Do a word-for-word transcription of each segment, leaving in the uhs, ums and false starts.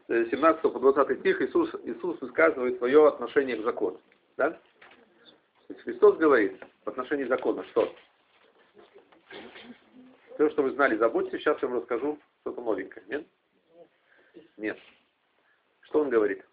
семнадцатого по двадцатый стих Иисус, Иисус высказывает свое отношение к закону. Да? То есть Христос говорит в отношении закона, что все, что вы знали, забудьте, сейчас я вам расскажу что-то новенькое. Нет? Нет. Что он говорит?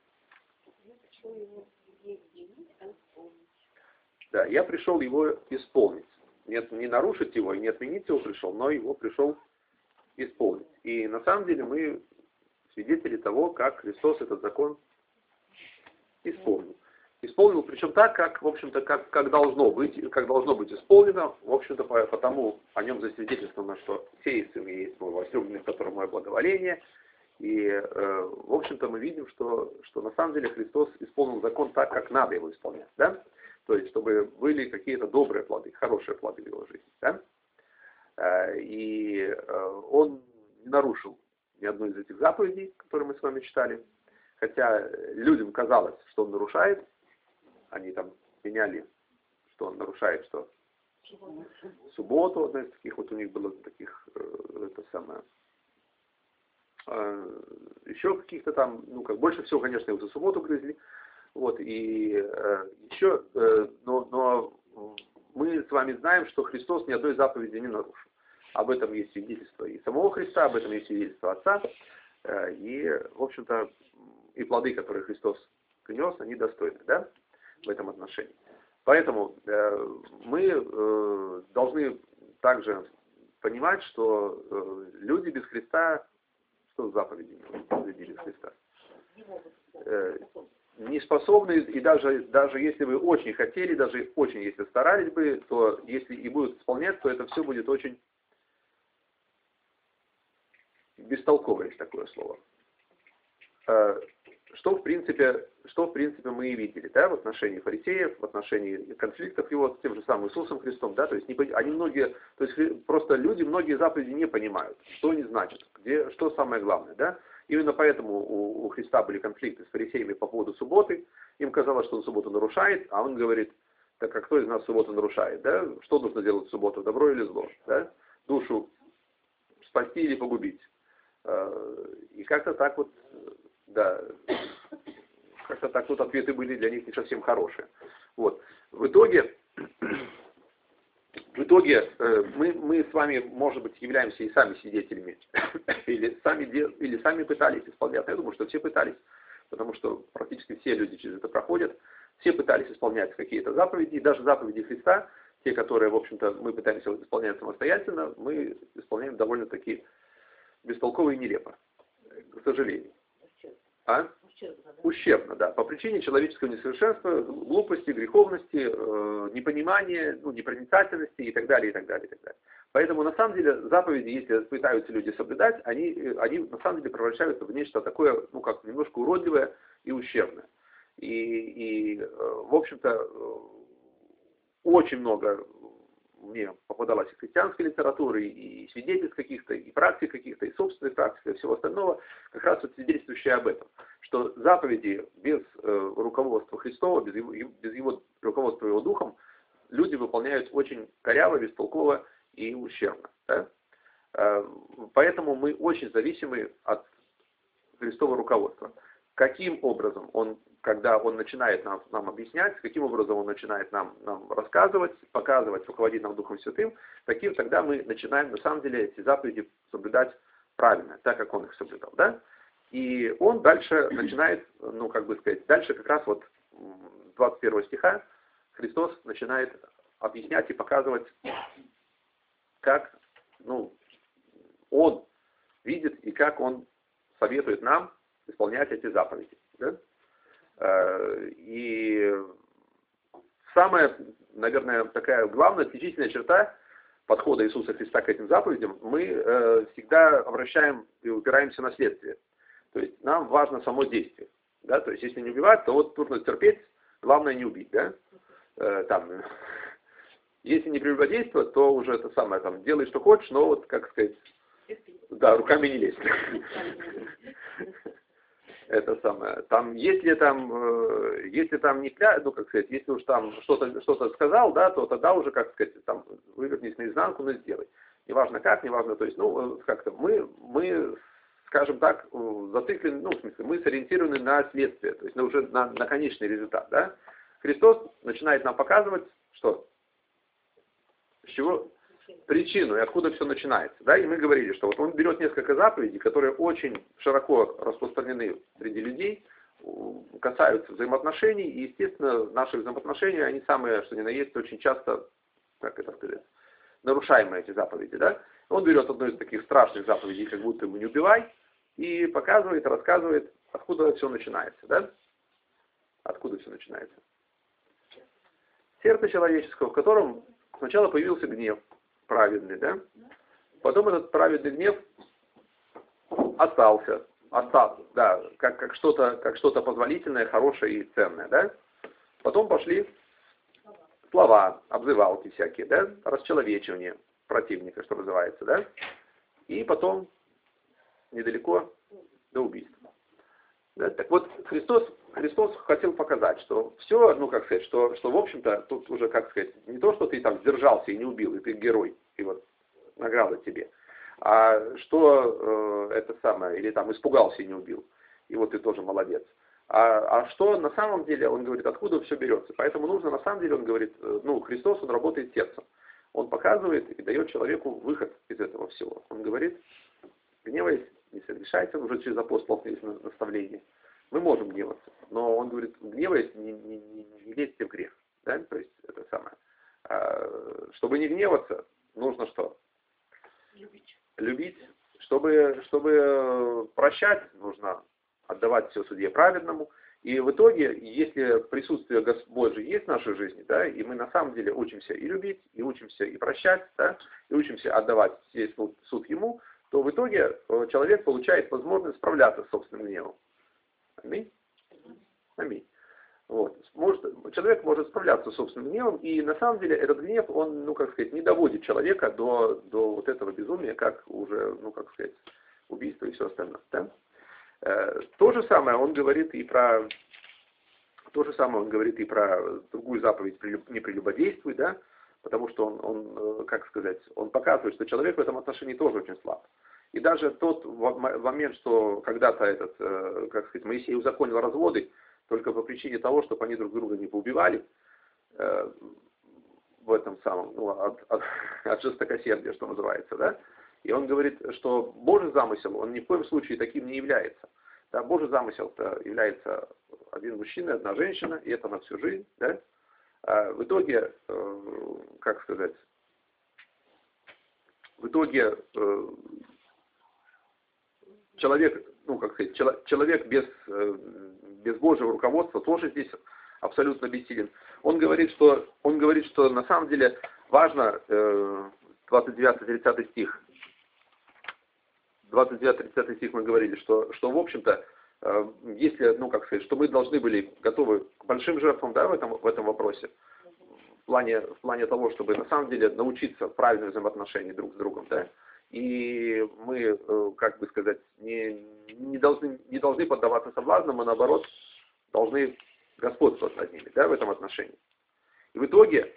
Да, я пришел его исполнить. Нет, не нарушить его и не отменить его пришел, но его пришел исполнить. И на самом деле мы свидетели того, как Христос этот закон исполнил. Исполнил, причем так, как, в общем-то, как, как должно быть, как должно быть исполнено, в общем-то, потому о нем засвидетельствовано, что сей сын есть мой возлюбленный, в котором мое благоволение. И, э, в общем-то, мы видим, что, что на самом деле Христос исполнил закон так, как надо его исполнять. Да? То есть, чтобы были какие-то добрые плоды, хорошие плоды в его жизни. Да? Э, и э, он не нарушил ни одну из этих заповедей, которые мы с вами читали. Хотя людям казалось, что он нарушает. Они там меняли, что он нарушает, что субботу, одна из таких, вот у них было таких, э, это самое, э, еще каких-то там, ну как, больше всего, конечно, его за субботу грызли, вот, и э, еще, э, но, но мы с вами знаем, что Христос ни одной заповеди не нарушил. Об этом есть свидетельство и самого Христа, об этом есть свидетельство Отца, э, и, в общем-то, и плоды, которые Христос принес, они достойны, да? В этом отношении. Поэтому э, мы э, должны также понимать, что э, люди без Христа, что с заповедями люди без Христа, э, не способны, и даже, даже если бы очень хотели, даже очень если старались бы, то если и будут исполнять, то это все будет очень бестолково, есть такое слово. Э, Что в принципе, что в принципе мы и видели, да, в отношении фарисеев, в отношении конфликтов его с тем же самым Иисусом Христом, да, то есть не, они многие, то есть просто люди многие заповеди не понимают, что они значат, где, что самое главное, да. Именно поэтому у, у Христа были конфликты с фарисеями по поводу субботы. Им казалось, что он субботу нарушает, а он говорит, так а кто из нас субботу нарушает, да? Что нужно делать в субботу, добро или зло, да? Душу спасти или погубить. И как-то так вот. Да, как-то так вот ответы были для них не совсем хорошие. Вот. В итоге, в итоге э, мы, мы с вами, может быть, являемся и сами свидетелями, или сами, или сами пытались исполнять. Я думаю, что все пытались, потому что практически все люди через это проходят. Все пытались исполнять какие-то заповеди, и даже заповеди Христа, те, которые, в общем-то, мы пытаемся исполнять самостоятельно, мы исполняем довольно-таки бестолково и нелепо, к сожалению. А? Ущербно, да? Ущербно, да. По причине человеческого несовершенства, глупости, греховности, э, непонимания, ну, непроницательности и так далее, и так далее, и так далее. Поэтому, на самом деле, заповеди, если пытаются люди соблюдать, они, они на самом деле превращаются в нечто такое, ну, как немножко уродливое и ущербное. И, и э, в общем-то, очень много мне попадалось и христианской литературы, и свидетельств каких-то, и практик каких-то, и собственных практик, и всего остального, как раз вот свидетельствующие об этом. Что заповеди без э, руководства Христова, без его, без его руководства его духом, люди выполняют очень коряво, бестолково и ущербно. Да? Э, поэтому мы очень зависимы от Христового руководства. Каким образом он, когда он начинает нам, нам объяснять, каким образом он начинает нам, нам рассказывать, показывать, руководить нам Духом Святым, таким тогда мы начинаем на самом деле эти заповеди соблюдать правильно, так как он их соблюдал. Да? И он дальше начинает, ну как бы сказать, дальше как раз вот двадцать первого стиха Христос начинает объяснять и показывать, как ну, он видит и как он советует нам исполнять эти заповеди. Да? И самая, наверное, такая главная отличительная черта подхода Иисуса Христа к этим заповедям, мы всегда обращаем и упираемся на следствие. То есть нам важно само действие. Да? То есть если не убивать, то вот нужно терпеть, главное не убить. Да? Там, если не прелюбодействовать, то уже это самое, там, делай что хочешь, но вот, как сказать, да, руками не лезь. Это самое. Там, если там, если там не пля, ну как сказать, если уж там что-то, что-то сказал, да, то тогда уже, как сказать, там вывернись наизнанку, но сделай. Неважно как, неважно, то есть, ну, как-то мы, мы с скажем так, зациклены, ну, в смысле, мы сориентированы на следствие, то есть на, уже на, на конечный результат, да. Христос начинает нам показывать, что, с чего, причину и откуда все начинается, да, и мы говорили, что вот он берет несколько заповедей, которые очень широко распространены среди людей, касаются взаимоотношений, и, естественно, наши взаимоотношения, они самые, что ни на есть, очень часто, как это сказать, нарушаемые эти заповеди, да. Он берет одну из таких страшных заповедей, как будто его не убивай, и показывает, рассказывает, откуда все начинается, да? Откуда все начинается. Сердце человеческого, в котором сначала появился гнев праведный, да? Потом этот праведный гнев остался, остался, да, как, как что-то, как что-то позволительное, хорошее и ценное, да? Потом пошли слова, обзывалки всякие, да? Расчеловечивание противника, что называется, да? И потом недалеко до убийства. Да? Так вот, Христос, Христос хотел показать, что все, ну как сказать, что, что в общем-то, тут уже, как сказать, не то, что ты там сдержался и не убил, и ты герой, и вот награда тебе, а что э, это самое, или там испугался и не убил, и вот ты тоже молодец. А, а что на самом деле, он говорит, откуда все берется. Поэтому нужно, на самом деле, он говорит, ну, Христос, он работает сердцем. Он показывает и дает человеку выход из этого всего. Он говорит, гневаясь, не согрешайте, он уже через апостолов есть наставление. Мы можем гневаться, но он говорит, гневаясь, не, не, не, не лезьте в грех. Да? То есть, это самое. А, чтобы не гневаться, нужно что? Любить. Любить. Чтобы, чтобы прощать, нужно отдавать все судье праведному. И в итоге, если присутствие Божье есть в нашей жизни, да, и мы на самом деле учимся и любить, и учимся и прощать, да, и учимся отдавать весь суд, суд Ему, то в итоге человек получает возможность справляться с собственным гневом. Аминь. Аминь. Вот. Может, человек может справляться с собственным гневом, и на самом деле этот гнев, он, ну, как сказать, не доводит человека до, до вот этого безумия, как уже, ну, как сказать, убийство и все остальное. Да? То же самое он говорит и про то же самое он говорит и про другую заповедь не прелюбодействуй, да, потому что он, он, как сказать, он показывает, что человек в этом отношении тоже очень слаб. И даже тот момент, что когда-то этот, как сказать, Моисей узаконил разводы только по причине того, чтобы они друг друга не поубивали, в этом самом, ну, от, от, от жестокосердия, что называется, да. И он говорит, что Божий замысел, он ни в коем случае таким не является. Да, Божий замысел-то является один мужчина, одна женщина, и это на всю жизнь. Да? А в итоге, э, как сказать, в итоге э, человек, ну как сказать, человек без, э, без Божьего руководства тоже здесь абсолютно бессилен. Он говорит, что, он говорит, что на самом деле важно, э, двадцать девятый тридцатый стих, двадцать девятый тридцатый стих мы говорили, что, что в общем-то, э, если, ну как сказать, что мы должны были готовы к большим жертвам, да, в этом, в этом вопросе, в плане, в плане того, чтобы на самом деле научиться правильным взаимоотношениям друг с другом, да, и мы, э, как бы сказать, не, не, должны, не должны поддаваться соблазнам, а наоборот, должны господствовать над ними, да, в этом отношении. И в итоге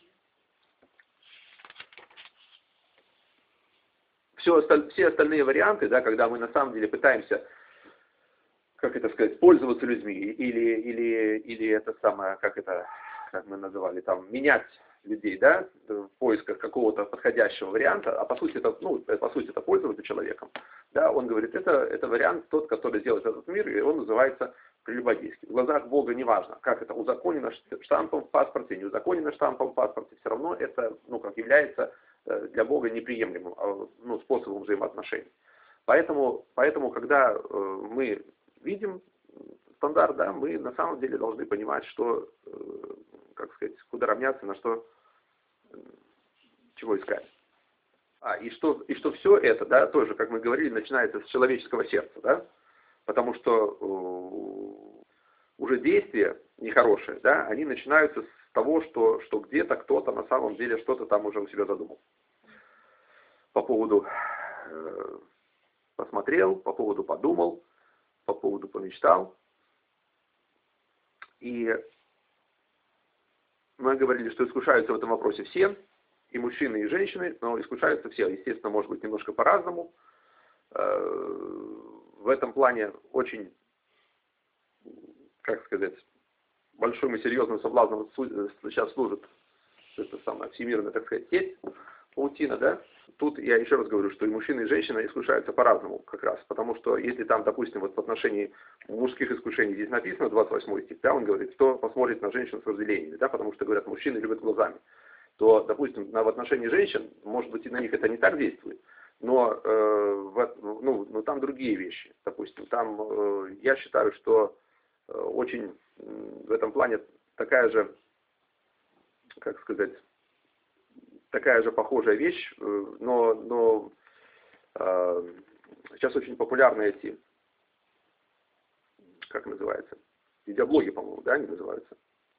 Все, все остальные варианты, да, когда мы на самом деле пытаемся, как это сказать, пользоваться людьми, или, или, или это самое, как это, как мы называли, там, менять людей, да, в поисках какого-то подходящего варианта, а по сути это, ну, по сути это пользоваться человеком, да, он говорит, это, это вариант тот, который делает этот мир, и он называется прелюбодейский. В глазах Бога не важно, как это узаконено штампом в паспорте, не узаконено штампом в паспорте, все равно это, ну, как является для Бога неприемлемым, ну, способом взаимоотношений. Поэтому, поэтому когда э, мы видим стандарт, да, мы на самом деле должны понимать, что, э, как сказать, куда равняться, на что, э, чего искать. А, и что, и что все это, да, тоже, как мы говорили, начинается с человеческого сердца, да, потому что э, уже действия нехорошие, да, они начинаются с того, что, что где-то кто-то на самом деле что-то там уже у себя задумал. По поводу э, посмотрел, по поводу подумал, по поводу помечтал. И мы говорили, что искушаются в этом вопросе все, и мужчины, и женщины, но искушаются все. Естественно, может быть, немножко по-разному. в этом плане очень, как сказать, большим и серьезным соблазном сейчас служит это самое всемирная, так сказать, сеть, паутина, да? Тут я еще раз говорю, что и мужчина, и женщина искушаются по-разному как раз. Потому что если там, допустим, вот в отношении мужских искушений здесь написано, двадцать восьмой стих, да, он говорит, кто посмотрит на женщину с вожделением, да, потому что, говорят, мужчины любят глазами. То, допустим, на, в отношении женщин, может быть, и на них это не так действует, но, э, в, ну, ну, там другие вещи, допустим. Там, э, я считаю, что э, очень э, в этом плане такая же, как сказать, такая же похожая вещь, но, но э, сейчас очень популярны эти, как называется, видеоблоги, по-моему, да, они называются.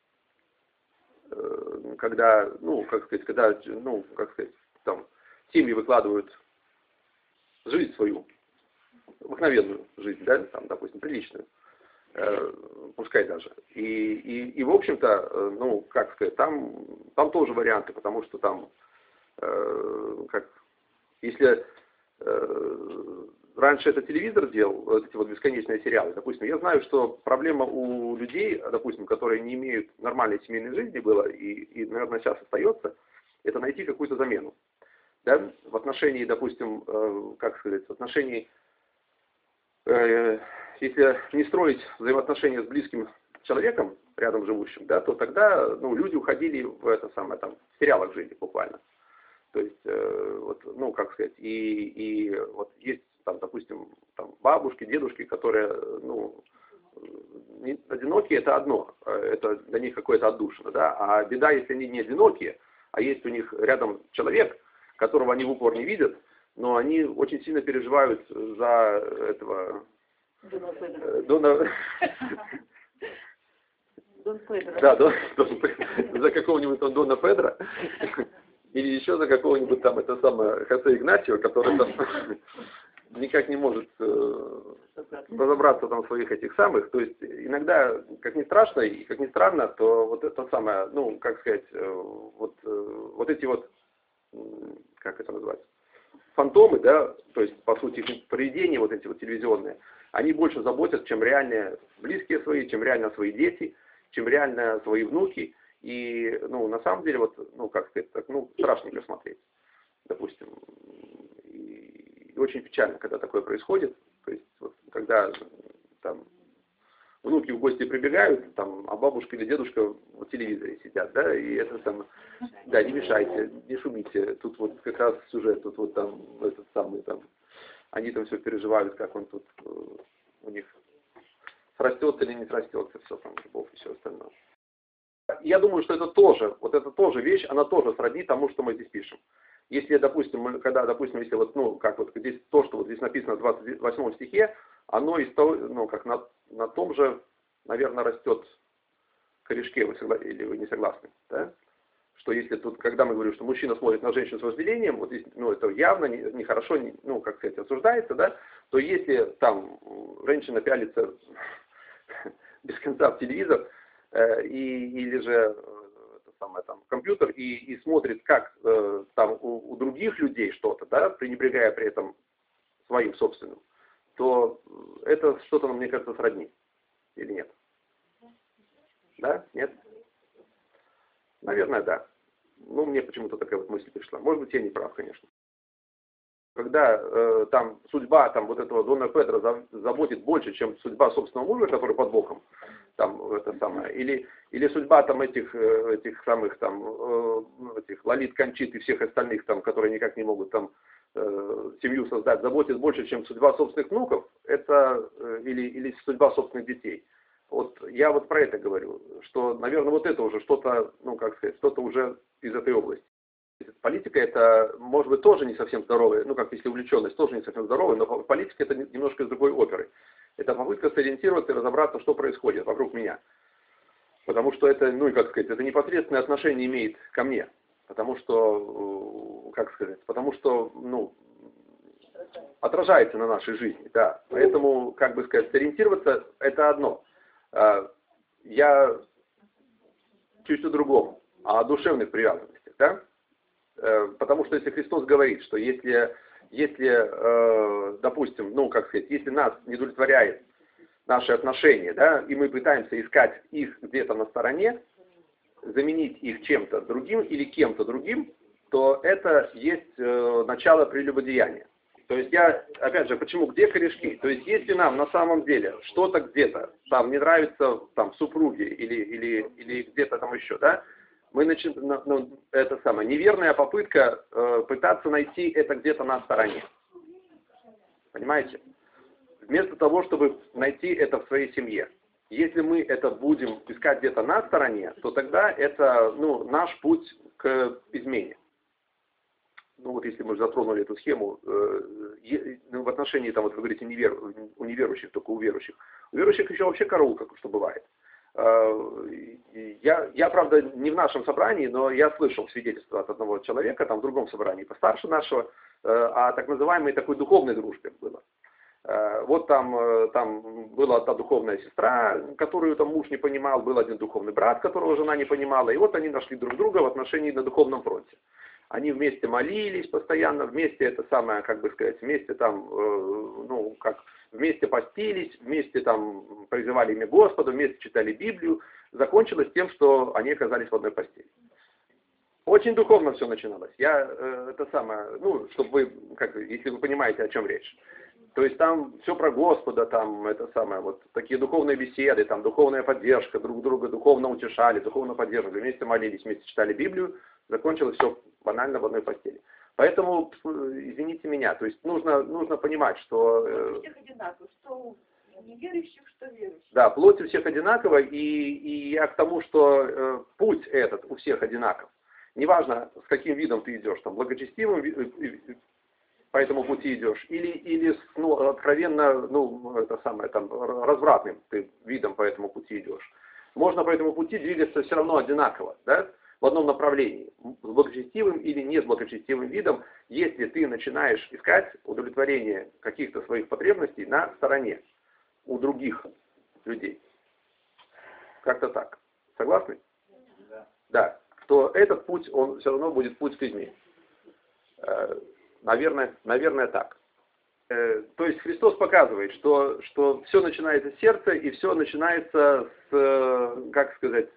Э, когда, ну, как сказать, когда, ну, как сказать, там, семьи выкладывают жизнь свою, обыкновенную жизнь, да, там, допустим, приличную, э, пускай даже. И, и, и в общем-то, э, ну, как сказать, там, там тоже варианты, потому что там, э, как, если э, раньше это телевизор делал, вот эти вот бесконечные сериалы, допустим, я знаю, что проблема у людей, допустим, которые не имеют нормальной семейной жизни было, и, и наверное, сейчас остается, это найти какую-то замену. Да? В отношении, допустим, э, как сказать, в отношении, э, если не строить взаимоотношения с близким человеком, рядом живущим, да, то тогда, ну, люди уходили в это самое, там, в сериалах жили буквально. То есть, э, вот, ну, как сказать, и, и вот есть, там, допустим, там, бабушки, дедушки, которые, ну, не, одинокие, это одно, это для них какое-то отдушина, да, а беда, если они не одинокие, а есть у них рядом человек, которого они в упор не видят, но они очень сильно переживают за этого Дона... Дон Педро. Да, Дон, Дон, за какого-нибудь там Дона Педро, или еще за какого-нибудь там, это самое, Хосе Игнатио, который там никак не может э, разобраться там в своих этих самых. То есть иногда, как ни страшно и как ни странно, то вот это самое, ну, как сказать, э, вот, э, вот эти вот, как это называется, фантомы, да, то есть, по сути, их поведения, вот эти вот телевизионные, они больше заботят, чем реальные близкие свои, чем реально свои дети, чем реально свои внуки. И, ну, на самом деле, вот, ну, как сказать, так, ну, страшненько смотреть, допустим. И, и очень печально, когда такое происходит. То есть, вот, когда там внуки в гости прибегают, там, а бабушка или дедушка в телевизоре сидят, да, и это там, да, не мешайте, не шумите, тут вот как раз сюжет, тут вот там, этот самый, там, они там все переживают, как он тут, у них срастется или не срастется, все там, любовь и все остальное. Я думаю, что это тоже, вот это тоже вещь, она тоже сродни тому, что мы здесь пишем. Если, допустим, мы, когда, допустим, если вот, ну, как вот здесь, то, что вот здесь написано в двадцать восьмом стихе, оно из того, ну, как на, на том же, наверное, растет корешке, вы согла... или вы не согласны, да? Что если тут, когда мы говорим, что мужчина смотрит на женщину с вожделением, вот здесь, ну, это явно нехорошо, не, ну, как сказать, осуждается, да, то если там женщина пялится без конца в телевизор, э, и, или же это самое, там, компьютер, и, и смотрит, как э, там у, у других людей что-то, да, пренебрегая при этом своим собственным, то это что-то, мне кажется, сродни. Или нет? Да? Нет? Наверное, да. Ну, мне почему-то такая вот мысль пришла. Может быть, я не прав, конечно. Когда э, там судьба там, вот этого Дона Педро заботит больше, чем судьба собственного мужа, который под боком, там, это самое, или, или судьба там этих, этих самых там, э, этих Лолит, Кончит и всех остальных, там, которые никак не могут там э, семью создать, заботит больше, чем судьба собственных внуков, это, э, или, или судьба собственных детей. Вот я вот про это говорю, что, наверное, вот это уже что-то, ну, как сказать, что-то уже из этой области. Политика это, может быть, тоже не совсем здоровая, ну, как если увлеченность тоже не совсем здоровая, но политика это немножко из другой оперы. Это попытка сориентироваться и разобраться, что происходит вокруг меня. Потому что это, ну, и как сказать, это непосредственное отношение имеет ко мне. Потому что, как сказать, потому что, ну, отражается на нашей жизни, да. Поэтому, как бы сказать, сориентироваться это одно. Я чуть о другом, о душевных привязанностях, да? Потому что если Христос говорит, что если если, э, допустим, ну, как сказать, если нас не удовлетворяет наши отношения, да, и мы пытаемся искать их где-то на стороне, заменить их чем-то другим или кем-то другим, то это есть э, начало прелюбодеяния. То есть я, опять же, почему, где корешки? То есть если нам на самом деле что-то где-то там не нравится там, в супруге или, или, или где-то там еще, да, мы начинаем, ну, это самое, неверная попытка э, пытаться найти это где-то на стороне. Понимаете? Вместо того, чтобы найти это в своей семье. Если мы это будем искать где-то на стороне, то тогда это, ну, наш путь к измене. Ну вот если мы затронули эту схему, э, в отношении, там, вот вы говорите, невер, у неверующих, только у верующих. У верующих еще вообще караул, как что бывает. Э, я, я, правда, не в нашем собрании, но я слышал свидетельство от одного человека, там в другом собрании, постарше нашего, э, о так называемой такой духовной дружбе было. Э, вот там, э, там была та духовная сестра, которую там муж не понимал, был один духовный брат, которого жена не понимала, и вот они нашли друг друга в отношении на духовном фронте. Они вместе молились постоянно, вместе это самое, как бы сказать, вместе там, э, ну, как, вместе постились, вместе там призывали имя Господа, вместе читали Библию. Закончилось тем, что они оказались в одной постели. Очень духовно все начиналось. Я, э, это самое, ну, чтобы вы, как, если вы понимаете, о чем речь. То есть там все про Господа, там это самое, вот такие духовные беседы, там духовная поддержка, друг друга духовно утешали, духовно поддерживали, вместе молились, вместе читали Библию, закончилось все банально в одной постели. Поэтому, извините меня, то есть нужно, нужно понимать, что... У всех одинаково, что у неверующих, что верующих. Да, плоть у всех одинакова, и, и я к тому, что э, путь этот у всех одинаков. Неважно, с каким видом ты идешь, там, благочестивым, по этому пути идешь, или, или с, ну, откровенно, ну, это самое, там, развратным ты видом по этому пути идешь. Можно по этому пути двигаться все равно одинаково, да, в одном направлении, с благочестивым или не с благочестивым видом, если ты начинаешь искать удовлетворение каких-то своих потребностей на стороне у других людей. Как-то так. Согласны? Да. Да. То этот путь, он все равно будет путь к измене. Наверное, наверное так. То есть Христос показывает, что, что все начинается с сердца, и все начинается с, как сказать,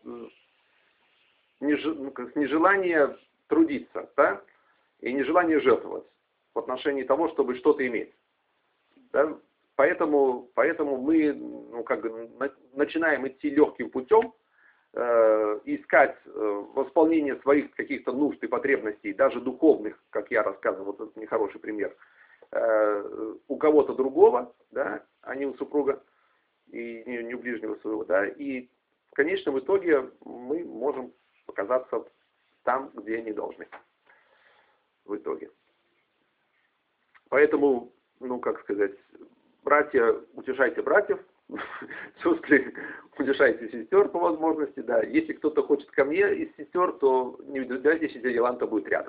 с нежелания трудиться, да? И нежелания жертвовать в отношении того, чтобы что-то иметь. Да? Поэтому, поэтому мы, ну, как бы, начинаем идти легким путем, э, искать э, восполнение своих каких-то нужд и потребностей, даже духовных, как я рассказывал, вот это нехороший пример, э, у кого-то другого, да, а не у супруга, и не, не у ближнего своего, да, и в конечном итоге мы можем оказаться там, где не должны. В итоге. Поэтому, ну, как сказать, братья, утешайте братьев, сестры, утешайте сестер по возможности, да. Если кто-то хочет ко мне из сестер, то не удивляйтесь, если Еланта будет рядом.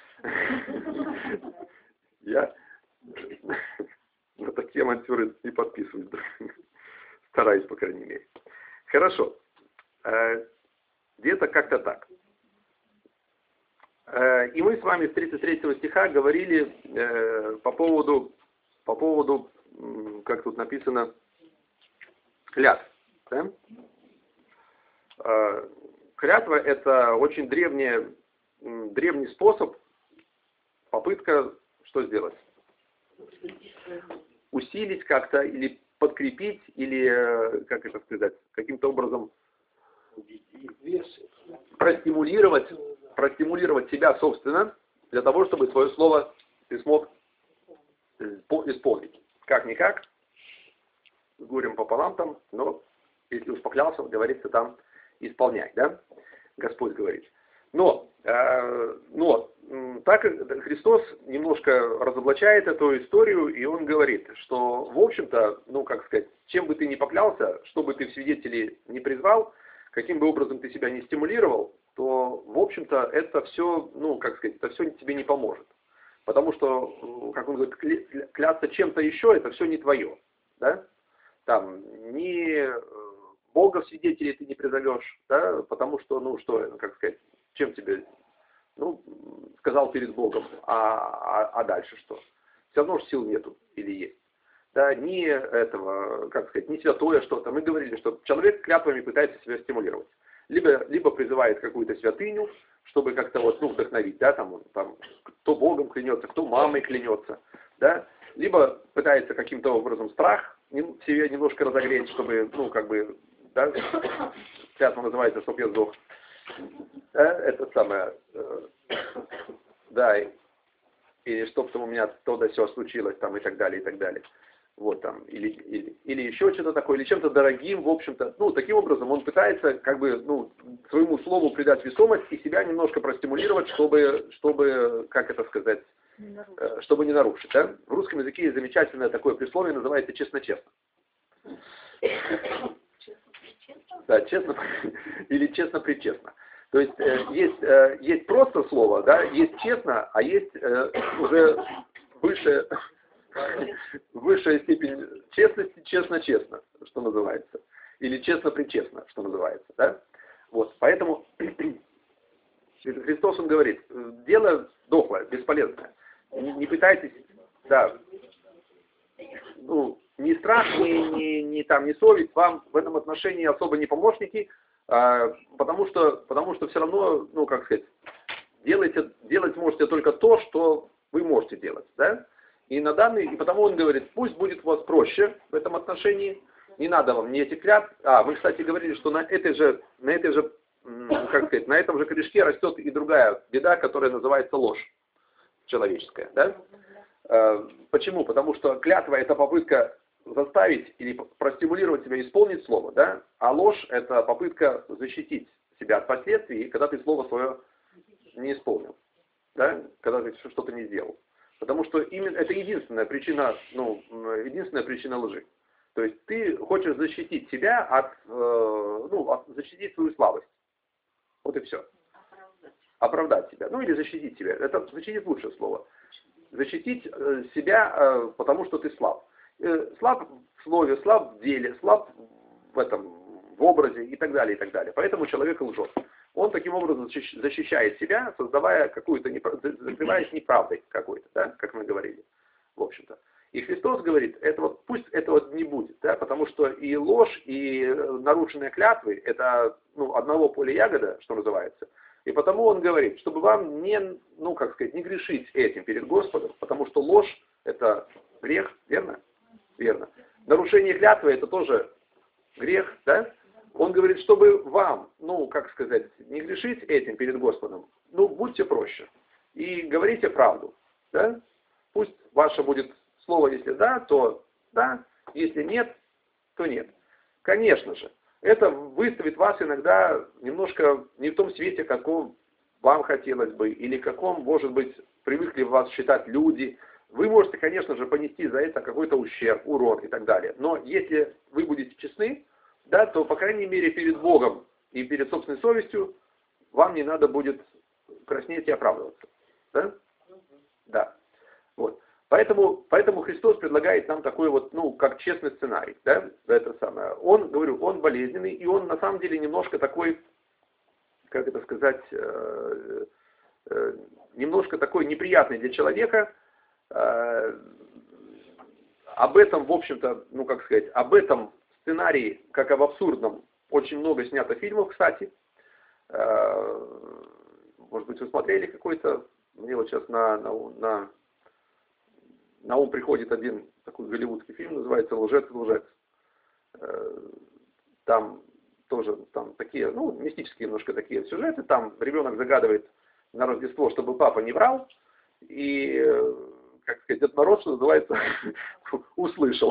Я на такие авантюры не подписываюсь. Стараюсь, по крайней мере. Хорошо. Где-то как-то так. И мы с вами с тридцать третьего стиха говорили э, по поводу, по поводу, как тут написано, клятв. Да? Э, клятва — это очень древний, древний способ, попытка что сделать? Усилить как-то, или подкрепить, или, как это сказать, каким-то образом простимулировать, простимулировать себя собственно, для того, чтобы свое слово ты смог исполнить. Как-никак, с горем пополам там, но если уж поклялся, говорится там, исполняй, да? Господь говорит. Но, э, но так Христос немножко разоблачает эту историю, и Он говорит, что, в общем-то, ну, как сказать, чем бы ты ни поклялся, что бы ты в свидетели не призвал, каким бы образом ты себя не стимулировал, то, в общем-то, это все, ну, как сказать, это все тебе не поможет. Потому что, как он говорит, клясться чем-то еще, это все не твое. Да? Там, ни Бога в свидетели ты не призовешь, да? Потому что, ну, что, как сказать, чем тебе ну, сказал перед Богом, а, а, а дальше что? Все равно же сил нету или есть. Да, не этого, как сказать, не святое что-то. Мы говорили, что человек клятвами пытается себя стимулировать. Либо, либо призывает какую-то святыню, чтобы как-то вот, ну, вдохновить, да, там, там, кто Богом клянется, кто мамой клянется, да, либо пытается каким-то образом страх в себе немножко разогреть, чтобы, ну, как бы, да, клятва называется, чтоб я сдох. Да, это самое, э, да, и, и чтоб там у меня то да сё случилось, там, и так далее, и так далее. Вот там, или, или, или еще что-то такое, или чем-то дорогим, в общем-то. Ну, таким образом он пытается, как бы, ну, своему слову придать весомость и себя немножко простимулировать, чтобы, чтобы, как это сказать, не э, чтобы не нарушить. Да? В русском языке есть замечательное такое присловие, называется «честно-честно». Да, честно, или честно-причестно. То есть, э, есть, э, есть просто слово, да, есть честно, а есть э, уже высшее... Высшая степень честности, честно-честно, что называется. Или честно-причестно, что называется. Да? Вот, поэтому Христос, он говорит, дело дохлое, бесполезное. Не, не пытайтесь, да, ну, ни страх, ни, ни, ни, там, ни совесть вам в этом отношении особо не помощники, а, потому, что, потому что все равно, ну, как сказать, делайте, делать можете только то, что вы можете делать. Да? И на данный, и потому он говорит, пусть будет у вас проще в этом отношении, не надо вам ни этих клятв. А, мы, кстати, говорили, что на этой же, на этой же, как сказать, на этом же корешке растет и другая беда, которая называется ложь человеческая. Да? Почему? Потому что клятва — это попытка заставить или простимулировать себя исполнить слово, да? А ложь — это попытка защитить себя от последствий, когда ты слово свое не исполнил, да? Когда ты что-то не сделал. Потому что именно это единственная причина, ну, единственная причина лжи. То есть ты хочешь защитить себя от, э, ну, от, защитить свою слабость. Вот и все. Оправдать. Оправдать себя. Ну или защитить себя. Это защитить лучшее слово. Защитить э, себя, э, потому что ты слаб. Э, слаб в слове, слаб в деле, слаб в этом, в образе и так далее, и так далее. Поэтому человек лжет. Он таким образом защищает себя, создавая какую-то, закрываясь неправдой какой-то, да, как мы говорили, в общем-то. И Христос говорит, это вот, пусть этого не будет, да, потому что и ложь, и нарушенные клятвы, это, ну, одного поля ягода, что называется. И потому он говорит, чтобы вам не, ну, как сказать, не грешить этим перед Господом, потому что ложь — это грех, верно? Верно. Нарушение клятвы — это тоже грех, да? Он говорит, чтобы вам, ну, как сказать, не грешить этим перед Господом, ну, будьте проще. И говорите правду. Да? Пусть ваше будет слово, если да, то да, если нет, то нет. Конечно же, это выставит вас иногда немножко не в том свете, каком вам хотелось бы, или каком, может быть, привыкли вас считать люди. Вы можете, конечно же, понести за это какой-то ущерб, урон и так далее. Но если вы будете честны, да, то, по крайней мере, перед Богом и перед собственной совестью вам не надо будет краснеть и оправдываться. Да? Да. Вот. Поэтому, поэтому Христос предлагает нам такой вот, ну, как честный сценарий. Да? Это самое. Он, говорю, он болезненный, и он на самом деле немножко такой, как это сказать, э, э, немножко такой неприятный для человека. Э, об этом, в общем-то, ну, как сказать, об этом сценарии, как об абсурдном, очень много снято фильмов, кстати. Может быть, вы смотрели какой-то, мне вот сейчас на, на, на, на ум приходит один такой голливудский фильм, называется «Лжец-лжец». Там тоже там такие, ну, мистические немножко такие сюжеты. Там ребенок загадывает на Рождество, чтобы папа не врал. И, как сказать, Дед Мороз, что называется, услышал.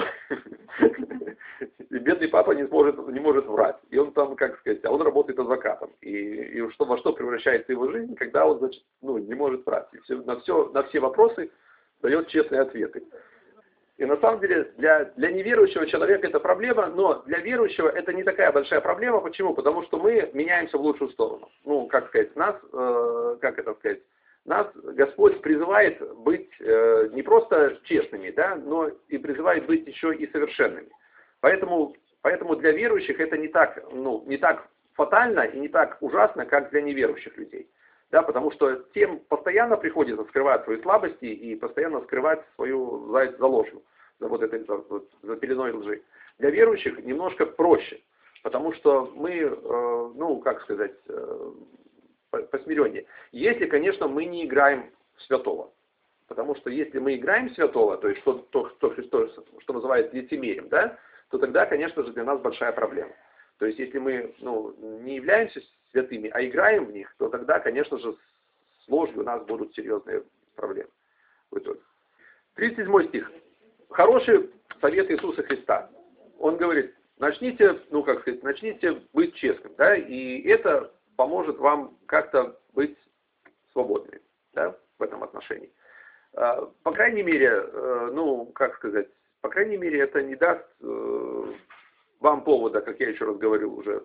И бедный папа не сможет, не может врать. И он там, как сказать, а он работает адвокатом. И, и что, во что превращается его жизнь, когда он, значит, ну, не может врать. И все, на, все, на все вопросы дает честные ответы. И на самом деле для, для неверующего человека это проблема, но для верующего это не такая большая проблема. Почему? Потому что мы меняемся в лучшую сторону. Ну, как сказать, нас, э, как это сказать, нас Господь призывает быть э, не просто честными, да, но и призывает быть еще и совершенными. Поэтому, поэтому для верующих это не так, ну, не так фатально и не так ужасно, как для неверующих людей. Да, потому что тем постоянно приходится скрывать свои слабости и постоянно скрывать свою за, за ложью, за, вот этой, за, за пеленой лжи. Для верующих немножко проще, потому что мы, э, ну, как сказать, э, посмиреннее. Если, конечно, мы не играем в святого. Потому что если мы играем в святого, то есть что, то, то, что, что называется лицемерием, да, то тогда, конечно же, для нас большая проблема. То есть если мы ну, не являемся святыми, а играем в них, то тогда, конечно же, с ложью у нас будут серьезные проблемы в итоге. тридцать седьмой стих. Хороший совет Иисуса Христа. Он говорит, начните, ну как сказать, начните быть честным, да, и это поможет вам как-то быть свободными, да, в этом отношении. По крайней мере, ну, как сказать, по крайней мере, это не даст вам повода, как я еще раз говорил уже,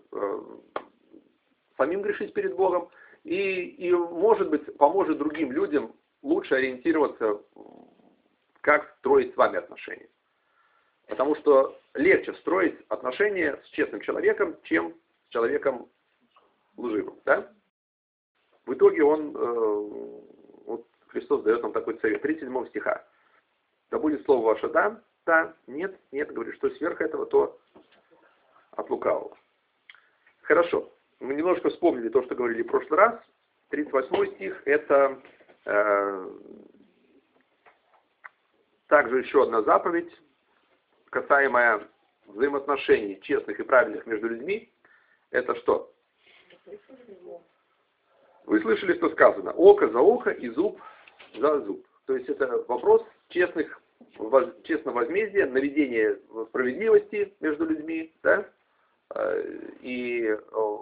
самим грешить перед Богом, и, и, может быть, поможет другим людям лучше ориентироваться, как строить с вами отношения. Потому что легче строить отношения с честным человеком, чем с человеком лживым. Да? В итоге он, э, вот Христос дает нам такой совет, тридцать седьмого стиха. Да будет слово ваше да, да, нет, нет, говорит, что сверх этого, то от лукавого. Хорошо. Мы немножко вспомнили то, что говорили в прошлый раз. тридцать восьмой стих, это э, также еще одна заповедь, касаемая взаимоотношений честных и правильных между людьми. Это что? Вы слышали, что сказано? Око за око и зуб за зуб. То есть это вопрос честных, честного возмездия, наведения справедливости между людьми, да? И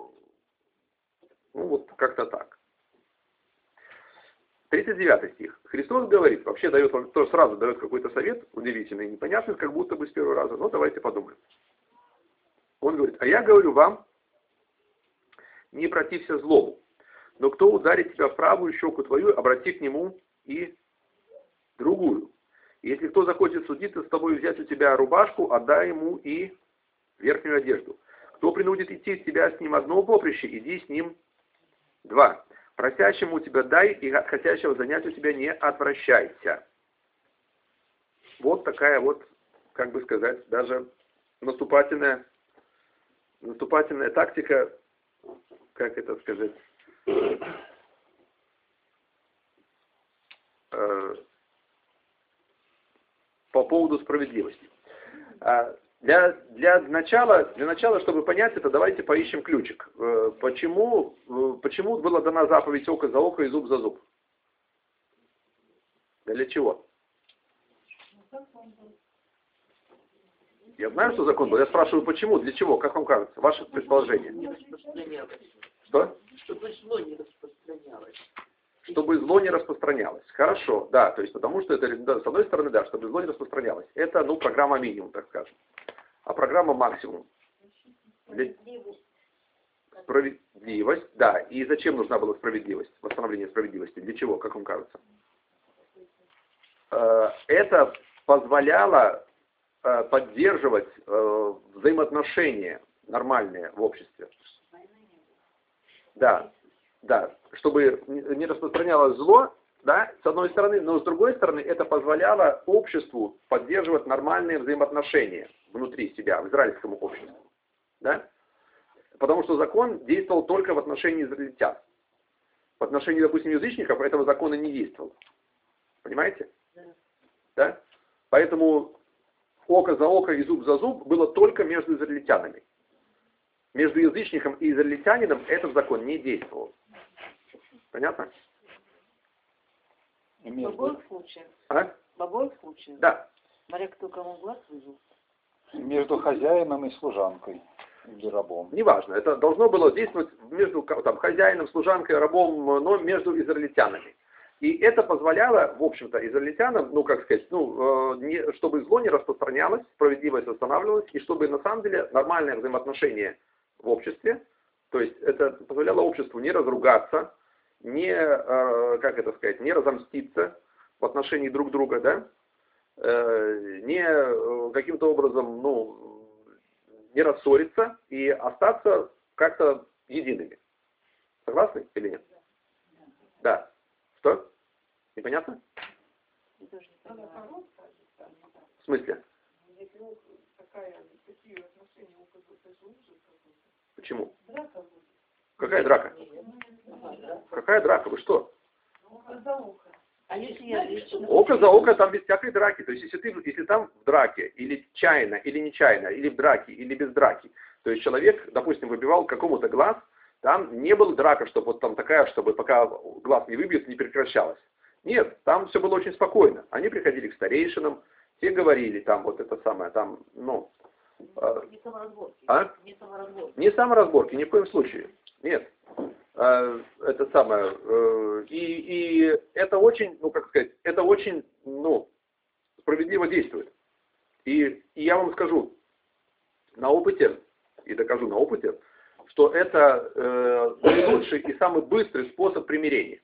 ну вот как-то так. тридцать девятый стих. Христос говорит, вообще дает, он тоже сразу дает какой-то совет, удивительный, непонятный, как будто бы с первого раза, но давайте подумаем. Он говорит, а я говорю вам, не протився злому, но кто ударит тебя в правую щеку твою, обрати к нему и другую. Если кто захочет судиться с тобой и взять у тебя рубашку, отдай ему и верхнюю одежду. Кто принудит идти с тебя с ним одно поприще, иди с ним два. Просящему у тебя дай, и от хотящего занять у тебя не отвращайся. Вот такая вот, как бы сказать, даже наступательная, наступательная тактика, как это сказать, э, по поводу справедливости. Для, для, начала, для начала, чтобы понять это, давайте поищем ключик. Почему, почему была дана заповедь око за око и зуб за зуб? Для чего? Я знаю, что закон был. Я спрашиваю, почему, для чего, как вам кажется? Ваше предположение. Не распространялось. Что? Чтобы зло не распространялось. Чтобы зло не распространялось. Хорошо, да, то есть потому что это, да, с одной стороны, да, чтобы зло не распространялось. Это, ну, программа минимум, так скажем. А программа максимум. Для... Справедливость, да. И зачем нужна была справедливость? Восстановление справедливости. Для чего, как вам кажется? Это позволяло поддерживать взаимоотношения нормальные в обществе. Да, да. Чтобы не распространялось зло, да, с одной стороны, но с другой стороны, это позволяло обществу поддерживать нормальные взаимоотношения внутри себя, в израильском обществе. Да? Потому что закон действовал только в отношении израильтян. В отношении, допустим, язычников этого закона не действовал. Понимаете? Да? Поэтому око за око и зуб за зуб было только между израильтянами. Между язычником и израильтянином этот закон не действовал. Понятно? В обоих случаях. А? В обоих случаях. Да. Смотря кто кому глаз вызов. Между хозяином и служанкой или рабом. Неважно, это должно было действовать между там, хозяином, служанкой, рабом, но между израильтянами. И это позволяло, в общем-то, израильтянам, ну, как сказать, ну, э, не, чтобы зло не распространялось, справедливость восстанавливалась, и чтобы, на самом деле, нормальное взаимоотношение в обществе, то есть это позволяло обществу не разругаться, не, э, как это сказать, не разомститься в отношении друг друга, да, э, не э, каким-то образом, ну, не рассориться и остаться как-то едиными. Согласны или нет? Да. Что? Непонятно? Я тоже не Она понимаю. короткая, да, В смысле? если у- такая, такие отношения у кого-то же ужас какой-то. Почему? Драка будет. Какая драка? Какая драка? Вы что? Ухо за ухо. А если я женщина? Око за око там без всякой драки. То есть если ты, если там в драке, или чайно, или нечаянно, или в драке, или без драки, то есть человек, допустим, выбивал какому-то глаз, там не было драка, чтобы вот там такая, чтобы пока глаз не выбьет, не прекращалась. Нет, там все было очень спокойно. Они приходили к старейшинам, те говорили там вот это самое, там, ну... Э, Не саморазборки. а? Не саморазборки. Не саморазборки, ни в коем случае. Нет. Э, это самое. Э, и, и это очень, ну как сказать, это очень, ну, справедливо действует. И, и я вам скажу на опыте, и докажу на опыте, что это э, наилучший и самый быстрый способ примирения.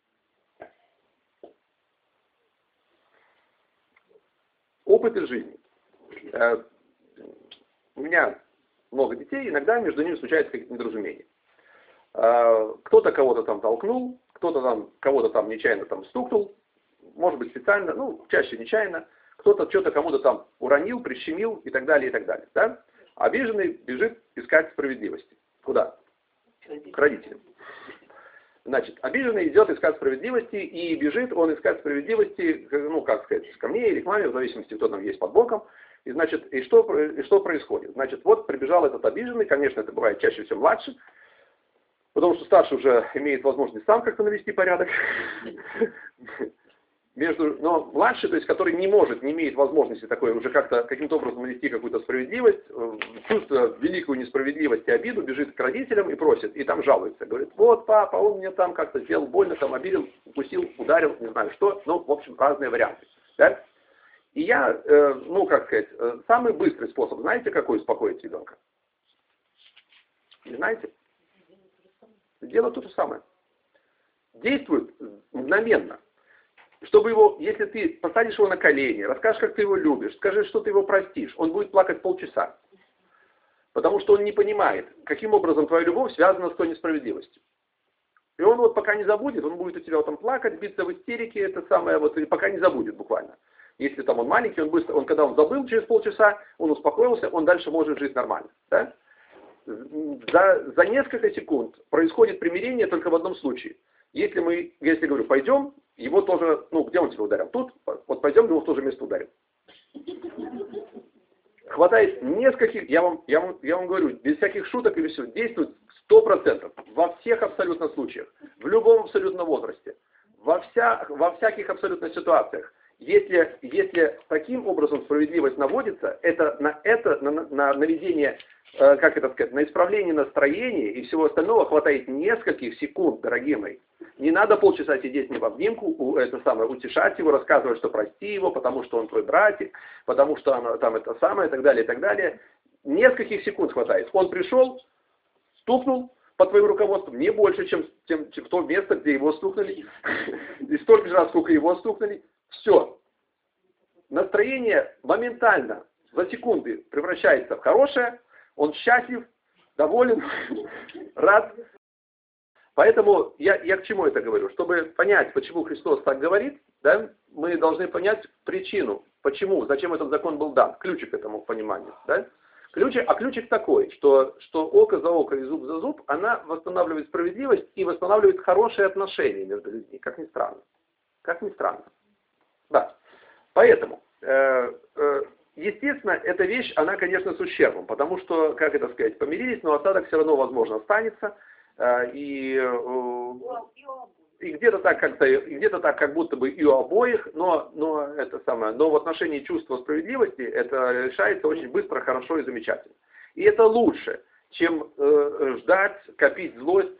Опыт из жизни. Э, у меня много детей, иногда между ними случаются какие-то недоразумения. Э, кто-то кого-то там толкнул, кто-то там кого-то там нечаянно там стукнул, может быть специально, ну, чаще нечаянно, кто-то что-то кому-то там уронил, прищемил и так далее, и так далее. Да? Обиженный бежит искать справедливости. Куда? К родителям. Значит, обиженный идет искать справедливости, и бежит он искать справедливости, ну, как сказать, ко мне или к маме, в зависимости, кто там есть под боком. И, значит, и что, и что происходит? Значит, вот прибежал этот обиженный, конечно, это бывает чаще всего младше, потому что старший уже имеет возможность сам как-то навести порядок. Между, но младший, то есть, который не может, не имеет возможности такой уже как-то каким-то образом навести какую-то справедливость, чувствуя великую несправедливость и обиду, бежит к родителям и просит, и там жалуется. Говорит, вот папа, он мне там как-то сделал больно, там обидел, укусил, ударил, не знаю что, ну, в общем, разные варианты. Да? И я, э, ну, как сказать, э, самый быстрый способ, знаете, какой успокоить ребенка? Не знаете? Дело то же самое. Действует мгновенно. Чтобы его, если ты посадишь его на колени, расскажешь, как ты его любишь, скажешь, что ты его простишь, он будет плакать полчаса. Потому что он не понимает, каким образом твоя любовь связана с той несправедливостью. И он вот пока не забудет, он будет у тебя вот там плакать, биться в истерике, это самое вот, и пока не забудет буквально. Если там он маленький, он быстро, он когда он забыл через полчаса, он успокоился, он дальше может жить нормально. Да? За, за несколько секунд происходит примирение только в одном случае. Если мы, если говорю, пойдем, его тоже, ну, где он тебя ударил? Тут, вот пойдем, его в то же место ударим. Хватает нескольких, я вам, я вам, я вам говорю, без всяких шуток или все, действует сто процентов, во всех абсолютно случаях, в любом абсолютно возрасте, во, вся, во всяких абсолютно ситуациях. Если, если таким образом справедливость наводится, это на это, на, на наведение, э, как это сказать, на исправление настроения и всего остального хватает нескольких секунд, дорогие мои. Не надо полчаса сидеть с ним в обнимку, у, это самое, утешать его, рассказывать, что прости его, потому что он твой братик, потому что оно, там это самое, и так далее, и так далее. Нескольких секунд хватает. Он пришел, стукнул по твоему руководству не больше, чем, чем, чем в то место, где его стукнули, и столько же раз, сколько его стукнули. Все. Настроение моментально, за секунды превращается в хорошее, он счастлив, доволен, рад. Поэтому я, я к чему это говорю? Чтобы понять, почему Христос так говорит, да, мы должны понять причину, почему, зачем этот закон был дан, ключик к этому пониманию. Да? Ключик, а ключик такой, что, что око за око и зуб за зуб, она восстанавливает справедливость и восстанавливает хорошие отношения между людьми, как ни странно. Как ни странно. Да. Поэтому, э, э, естественно, эта вещь, она, конечно, с ущербом, потому что, как это сказать, помирились, но осадок все равно, возможно, останется. Э, и э, и где-то так как-то, где-то так, как будто бы и у обоих, но, но это самое, но в отношении чувства справедливости это решается очень быстро, хорошо и замечательно. И это лучше, чем э, ждать, копить злость,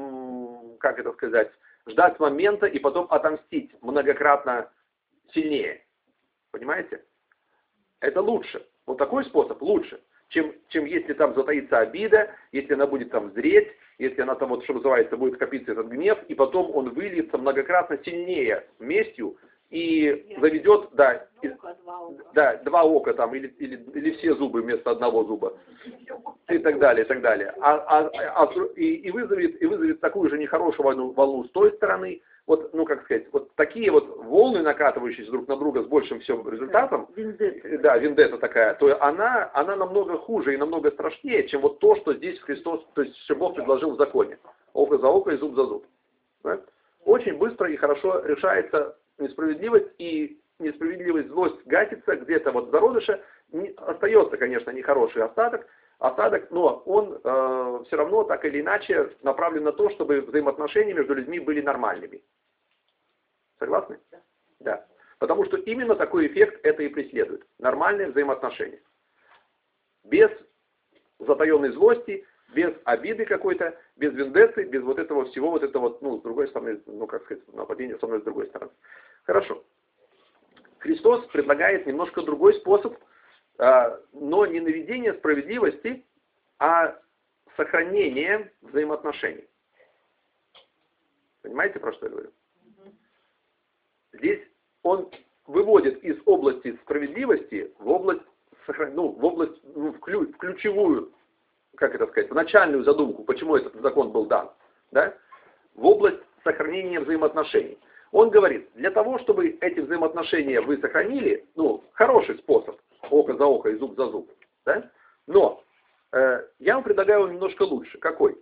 м, как это сказать, ждать момента и потом отомстить многократно сильнее. Понимаете? Это лучше. Вот такой способ лучше, чем, чем если там затаится обида, если она будет там зреть, если она там, вот, что называется, будет копиться этот гнев, и потом он выльется многократно сильнее местью и заведет, да, и, да, два ока там, или, или, или все зубы вместо одного зуба. и так далее, и так далее. А, а, а, и, и, вызовет, и вызовет такую же нехорошую волну, волну с той стороны. Вот, ну, как сказать, вот такие вот волны, накатывающиеся друг на друга с большим всем результатом, Вендетта. да, вендетта такая, то она, она намного хуже и намного страшнее, чем вот то, что здесь Христос, то есть, что Бог предложил в законе. Око за око и зуб за зуб. Да? Очень быстро и хорошо решается несправедливость, и несправедливость, злость гасится где-то вот в зародыше, не, остается, конечно, нехороший остаток, осадок, но он э, все равно так или иначе направлен на то, чтобы взаимоотношения между людьми были нормальными. Согласны? Да. Да. Потому что именно такой эффект это и преследует. Нормальные взаимоотношения. Без затаенной злости, без обиды какой-то, без вендетты, без вот этого всего, вот этого, вот, ну, с другой стороны, ну, как сказать, нападения со мной с другой стороны. Хорошо. Христос предлагает немножко другой способ, но не наведение справедливости, а сохранение взаимоотношений. Понимаете, про что я говорю? Здесь он выводит из области справедливости в область, ну, в область, ну, в, ключ, в ключевую, как это сказать, в начальную задумку, почему этот закон был дан, да? В область сохранения взаимоотношений. Он говорит, для того, чтобы эти взаимоотношения вы сохранили, ну, хороший способ, око за око и зуб за зуб, да? Но э, я вам предлагаю немножко лучше. Какой?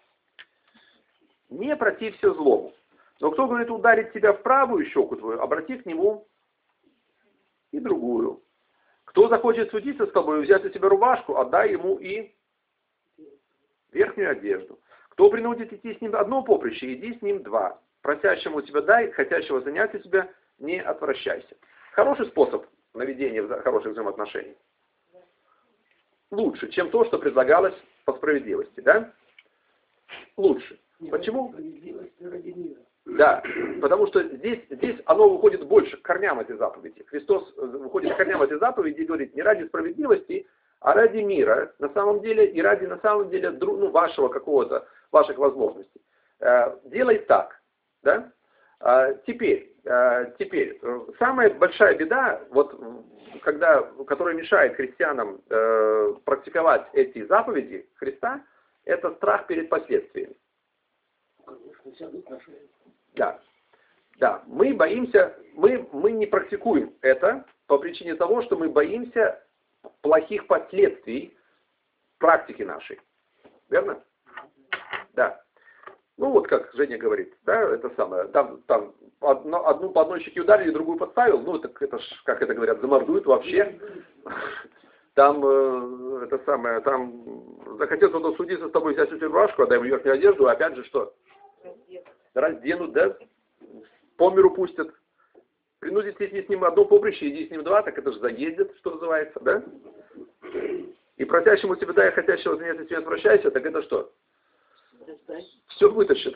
Не протився злому. Но кто, говорит, ударит тебя в правую щеку твою, обрати к нему и другую. Кто захочет судиться с тобой и взять у тебя рубашку, отдай ему и верхнюю одежду. Кто принудит идти с ним одно поприще, иди с ним два. Просящему тебя дай, хотящего занять у тебя не отвращайся. Хороший способ наведения хороших взаимоотношений. Лучше, чем то, что предлагалось по справедливости, да? Лучше. Почему? Да, потому что здесь, здесь оно выходит больше к корням этой заповеди. Христос выходит к корням этой заповеди и говорит не ради справедливости, а ради мира, на самом деле, и ради, на самом деле, ну, вашего какого-то, ваших возможностей. Делай так, да? Теперь, теперь, самая большая беда, вот, когда, которая мешает христианам э, практиковать эти заповеди Христа, это страх перед последствиями. Да, да, мы боимся, мы, мы не практикуем это по причине того, что мы боимся плохих последствий практики нашей. Верно? Да. Ну вот как Женя говорит, да, это самое, там, там одну, одну по одной щеке ударили, другую подставил, ну так это ж, как это говорят, замордуют вообще. Там, э, это самое, там захотел кто-то судиться с тобой, взять у тебя рубашку, отдай ему верхнюю одежду, опять же что? Разденут, да? По миру пустят. Принудить идти с ним одно поприще, иди с ним два, так это же заездит, что называется, да? И просящему тебе дай, хотящего заняться тебе отвращайся, так это что? Все вытащит.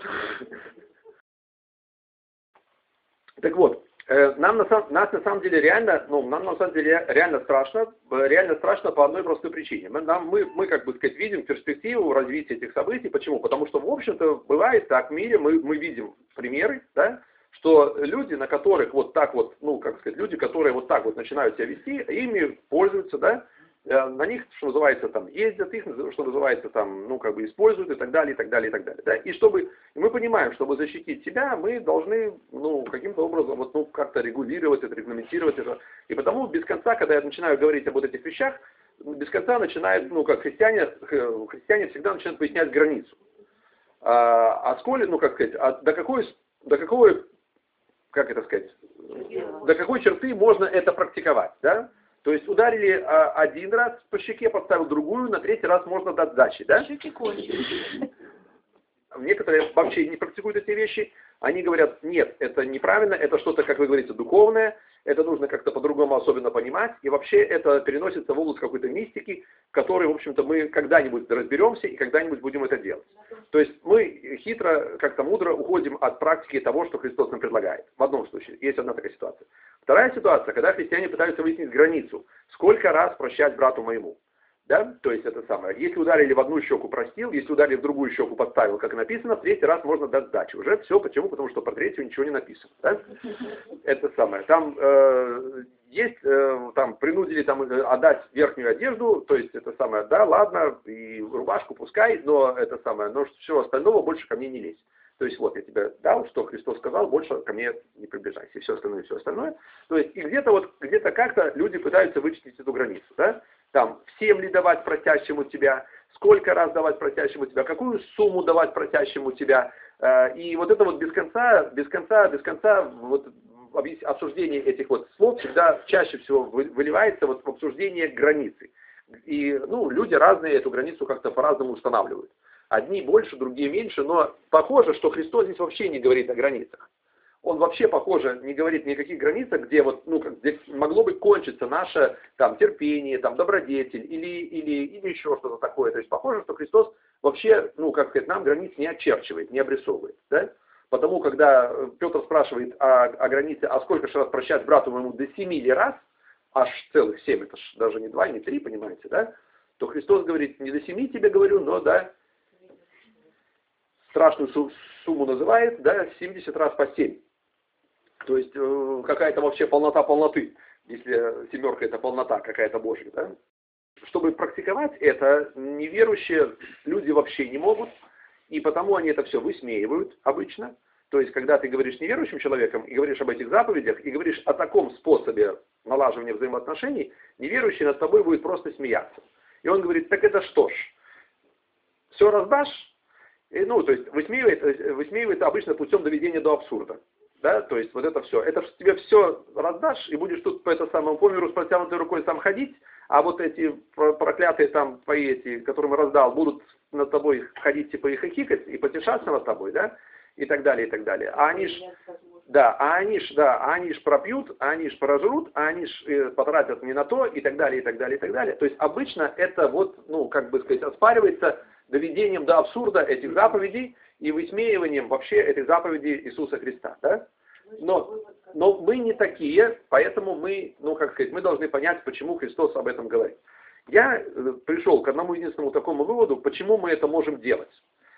Так вот, э, нам на, сам, нас на самом деле реально, ну, нам на самом деле реально страшно, реально страшно по одной простой причине. Мы, нам, мы, мы как бы сказать, видим перспективу развития этих событий. Почему? Потому что, в общем-то, бывает так в мире, мы, мы видим примеры, да, что люди, на которых вот так вот, ну, как сказать, люди, которые вот так вот начинают себя вести, ими пользуются, да, на них, что называется, там, ездят, их, что называется, там, ну, как бы используют и так далее, и так далее, и так далее. Да? И чтобы, и мы понимаем, чтобы защитить себя, мы должны, ну, каким-то образом, вот, ну, как-то регулировать это, регламентировать это. И потому без конца, когда я начинаю говорить об вот этих вещах, без конца начинает, ну, как христиане, христиане всегда начинают пояснять границу. А, а сколь, ну, как сказать, а до какой, до какой, как это сказать, до какой черты можно это практиковать, да? То есть ударили а, один раз по щеке, подставил другую, на третий раз можно дать сдачи, да? Щеки кончились. Некоторые вообще не практикуют эти вещи. Они говорят, нет, это неправильно, это что-то, как вы говорите, духовное, это нужно как-то по-другому особенно понимать, и вообще это переносится в область какой-то мистики, в которой, в общем-то, мы когда-нибудь разберемся и когда-нибудь будем это делать. То есть мы хитро, как-то мудро уходим от практики того, что Христос нам предлагает. В одном случае есть одна такая ситуация. Вторая ситуация, когда христиане пытаются выяснить границу, сколько раз прощать брату моему. Да? То есть это самое. Если ударили в одну щеку, простил, если ударили в другую щеку, подставил, как написано, в третий раз можно дать сдачу. Уже все. Почему? Потому что про третью ничего не написано. Да? Это самое. Там э, есть, э, там принудили там, отдать верхнюю одежду, то есть это самое, да, ладно, и рубашку пускай, но это самое, но все остального больше ко мне не лезь. То есть вот я тебе дал, что Христос сказал, больше ко мне не приближайся, и все остальное, и все остальное. То есть и где-то вот, где-то как-то люди пытаются вычислить эту границу, да? Там, всем ли давать просящему тебя, сколько раз давать просящему тебя, какую сумму давать просящему тебя. И вот это вот без конца, без конца, без конца вот обсуждение этих вот слов всегда чаще всего выливается вот в обсуждение границы. И, ну, люди разные эту границу как-то по-разному устанавливают. Одни больше, другие меньше, но похоже, что Христос здесь вообще не говорит о границах. Он вообще, похоже, не говорит ни о каких границах, где, вот, ну, где могло бы кончиться наше там, терпение, там, добродетель или, или, или еще что-то такое. То есть похоже, что Христос вообще, ну, как сказать, нам границ не очерчивает, не обрисовывает. Да? Потому, когда Петр спрашивает о, о границе, а сколько же раз прощать брату моему, до семи ли раз, аж целых семь, это ж даже не два, не три, понимаете, да? То Христос говорит, не до семи тебе говорю, но да, страшную сумму называет, да, семьдесят раз по семь. То есть э, какая-то вообще полнота полноты, если семерка это полнота какая-то Божья, да? Чтобы практиковать это, неверующие люди вообще не могут, и потому они это все высмеивают обычно. То есть, когда ты говоришь с неверующим человеком и говоришь об этих заповедях, и говоришь о таком способе налаживания взаимоотношений, неверующий над тобой будет просто смеяться. И он говорит, так это что ж, все раздашь? И, ну, то есть, высмеивает, высмеивает обычно путем доведения до абсурда. Да, то есть вот это все. Это тебе все раздашь, и будешь тут по это самому по миру с протянутой рукой сам ходить, а вот эти проклятые там твои эти, которым раздал, будут над тобой ходить типа и хихикать, и потешаться над тобой, да, и так далее, и так далее. А они ж, да, а они ж, да, а они ж пропьют, а они ж прожрут, а они ж э, потратят не на то, и так далее, и так далее, и так далее. То есть обычно это вот, ну, как бы сказать, оспаривается доведением до абсурда этих заповедей, и высмеиванием вообще этой заповеди Иисуса Христа. Да? Но, но мы не такие, поэтому мы, ну как сказать, мы должны понять, почему Христос об этом говорит. Я пришел к одному единственному такому выводу, почему мы это можем делать.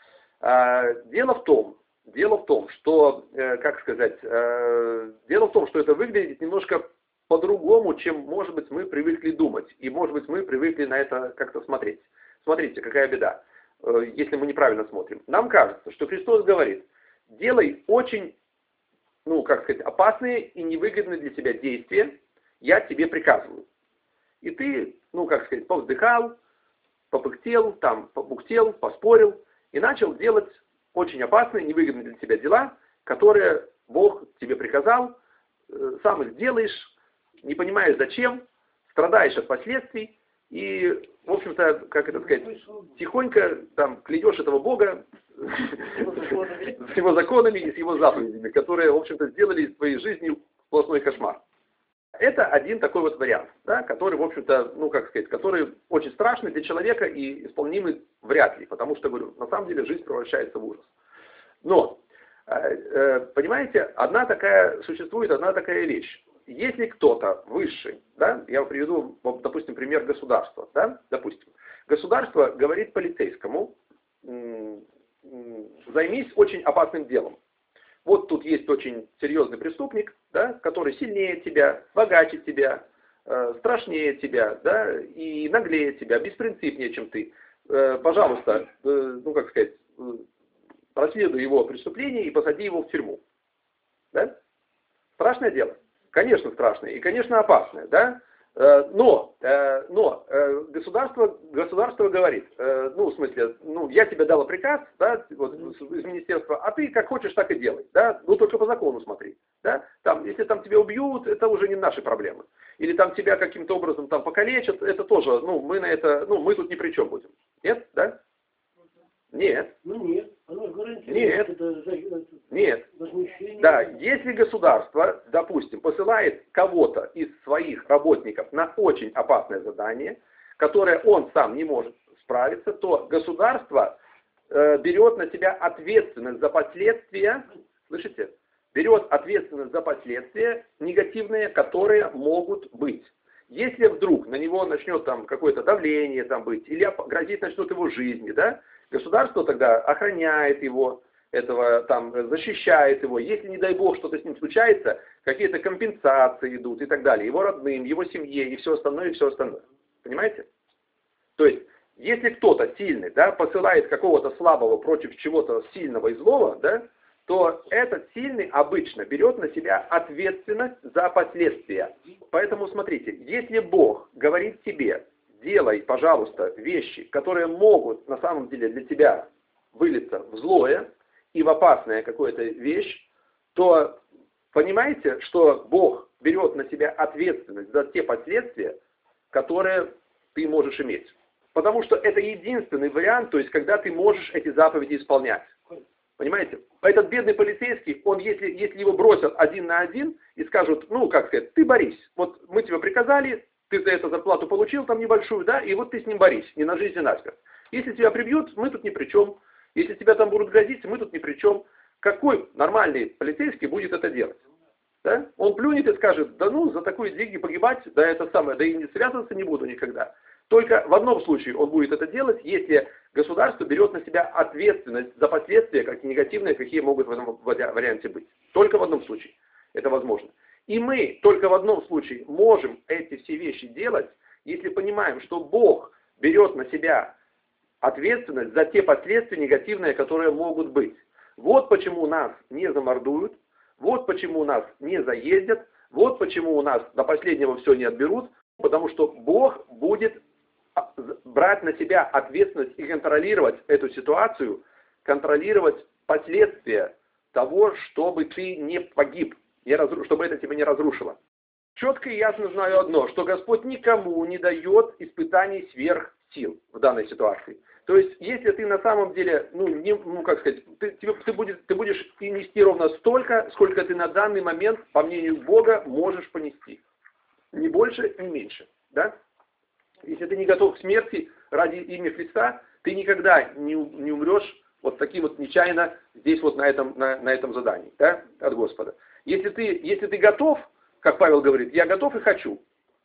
Дело в том, дело в том, что, как сказать, дело в том, что это выглядит немножко по-другому, чем, может быть, мы привыкли думать, и, может быть, мы привыкли на это как-то смотреть. Смотрите, какая беда. Если мы неправильно смотрим. Нам кажется, что Христос говорит, делай очень, ну, как сказать, опасные и невыгодные для тебя действия, я тебе приказываю. И ты, ну, как сказать, повздыхал, попыхтел, там, побухтел, поспорил, и начал делать очень опасные, невыгодные для тебя дела, которые Бог тебе приказал, сам их делаешь, не понимаешь зачем, страдаешь от последствий, и, в общем-то, как это сказать, тихонько там клянешь этого Бога с его законами и с его заповедями, которые, в общем-то, сделали из твоей жизни сплошной кошмар. Это один такой вот вариант, да, который, в общем-то, ну, как сказать, который очень страшный для человека и исполнимый вряд ли, потому что, говорю, на самом деле жизнь превращается в ужас. Но, понимаете, одна такая, существует одна такая вещь. Если кто-то высший, да, я приведу, допустим, пример государства, да, допустим, государство говорит полицейскому, займись очень опасным делом. Вот тут есть очень серьезный преступник, да, который сильнее тебя, богаче тебя, э, страшнее тебя, да, и наглее тебя, беспринципнее, чем ты. Э, пожалуйста, э, ну как сказать, э, расследуй его преступление и посади его в тюрьму. Да? Страшное дело. Конечно, страшное и, конечно, опасное, да? Но, но государство, государство говорит, ну, в смысле, ну, я тебе дала приказ, да, вот, из министерства, а ты как хочешь, так и делай, да, ну, только по закону смотри, да, там, если там тебя убьют, это уже не наши проблемы, или там тебя каким-то образом там покалечат, это тоже, ну, мы на это, ну, мы тут ни при чем будем, нет, да? Нет. Ну нет, оно гарантирует. Нет. Это, это, Нет. возмущение. Да, если государство, допустим, посылает кого-то из своих работников на очень опасное задание, которое он сам не может справиться, то государство э, берет на себя ответственность за последствия, слышите, берет ответственность за последствия негативные, которые могут быть. Если вдруг на него начнет там какое-то давление там быть, или грозить начнут его жизни, да, государство тогда охраняет его, этого там защищает его. Если, не дай бог, что-то с ним случается, какие-то компенсации идут и так далее, его родным, его семье и все остальное, и все остальное. Понимаете? То есть, если кто-то сильный, да, посылает какого-то слабого против чего-то сильного и злого, да, то этот сильный обычно берет на себя ответственность за последствия. Поэтому смотрите, если Бог говорит тебе, делай, пожалуйста, вещи, которые могут на самом деле для тебя вылиться в злое и в опасная какая-то вещь, то понимаете, что Бог берет на себя ответственность за те последствия, которые ты можешь иметь. Потому что это единственный вариант, то есть когда ты можешь эти заповеди исполнять. Понимаете? Этот бедный полицейский, он, если, если его бросят один на один и скажут, ну, как сказать, ты борись. Вот мы тебе приказали, ты за это зарплату получил там небольшую, да, и вот ты с ним борись, не на жизнь, а на смерть. Если тебя прибьют, мы тут ни при чем. Если тебя там будут грозить, мы тут ни при чем. Какой нормальный полицейский будет это делать? Да? Он плюнет и скажет, да ну, за такие деньги погибать, да это самое, да и не связываться не буду никогда. Только в одном случае он будет это делать, если государство берет на себя ответственность за последствия, как негативные, какие могут в этом варианте быть. Только в одном случае это возможно. И мы только в одном случае можем эти все вещи делать, если понимаем, что Бог берет на себя ответственность за те последствия негативные, которые могут быть. Вот почему нас не замордуют, вот почему нас не заездят, вот почему у нас до последнего все не отберут, потому что Бог будет брать на себя ответственность и контролировать эту ситуацию, контролировать последствия того, чтобы ты не погиб, не разру... чтобы это тебя не разрушило. Четко и ясно знаю одно, что Господь никому не дает испытаний сверх сил в данной ситуации. То есть, если ты на самом деле, ну, не, ну как сказать, ты, ты, ты, будешь, ты будешь нести ровно столько, сколько ты на данный момент, по мнению Бога, можешь понести. Ни больше, ни меньше. Да? Если ты не готов к смерти ради имени Христа, ты никогда не, не умрешь вот таким вот нечаянно здесь вот на этом, на, на этом задании, да, от Господа. Если ты, если ты готов, как Павел говорит, я готов и хочу.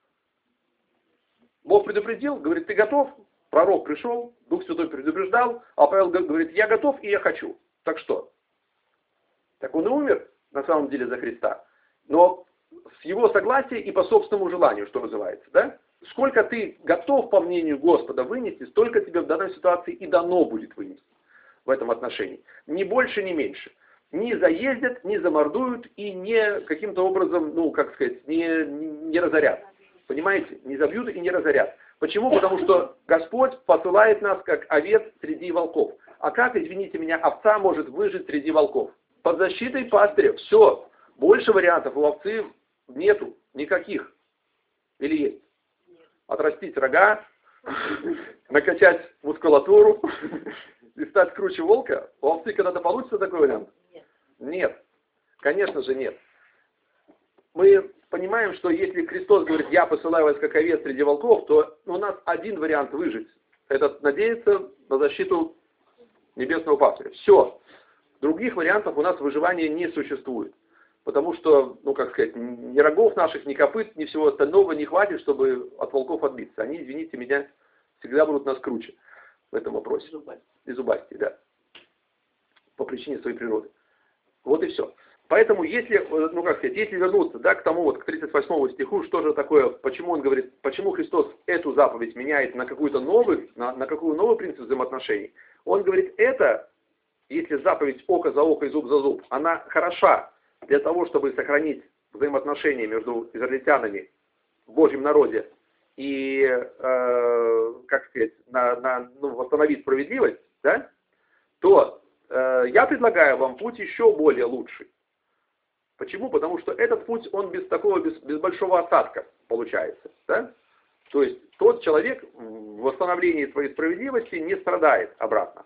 Бог предупредил, говорит, ты готов? Пророк пришел, Дух Святой предупреждал, а Павел говорит, я готов и я хочу. Так что? Так он и умер, на самом деле, за Христа. Но с его согласия и по собственному желанию, что называется. Да? Сколько ты готов, по мнению Господа, вынести, столько тебе в данной ситуации и дано будет вынести в этом отношении. Ни больше, ни меньше. Не заездят, не замордуют и не каким-то образом, ну, как сказать, не, не разорят. Понимаете? Не забьют и не разорят. Почему? Потому что Господь посылает нас как овец среди волков. А как, извините меня, овца может выжить среди волков? Под защитой пастыря. Все. Больше вариантов у овцы нету. Никаких. Или есть? Отрастить рога, накачать мускулатуру и стать круче волка? У овцы когда-то получится такой вариант? Нет. Нет. Конечно же нет. Мы понимаем, что если Христос говорит, я посылаю вас как овец среди волков, то у нас один вариант выжить. Это надеяться на защиту небесного пастыря. Все. Других вариантов у нас выживания не существует. Потому что, ну как сказать, ни рогов наших, ни копыт, ни всего остального не хватит, чтобы от волков отбиться. Они, извините меня, всегда будут нас круче в этом вопросе. И зубастые, да. По причине своей природы. Вот и все. Поэтому, если, ну как сказать, если вернуться, да, к тому вот, к тридцать восьмому стиху, что же такое, почему он говорит, почему Христос эту заповедь меняет на какую-то новую, на, на какую новый принцип взаимоотношений, он говорит, это, если заповедь око за око и зуб за зуб, она хороша для того, чтобы сохранить взаимоотношения между израильтянами в Божьем народе и, э, как сказать, на, на, ну, восстановить справедливость, да, то э, я предлагаю вам путь еще более лучший. Почему? Потому что этот путь, он без такого, без, без большого осадка получается. Да? То есть тот человек в восстановлении своей справедливости не страдает обратно.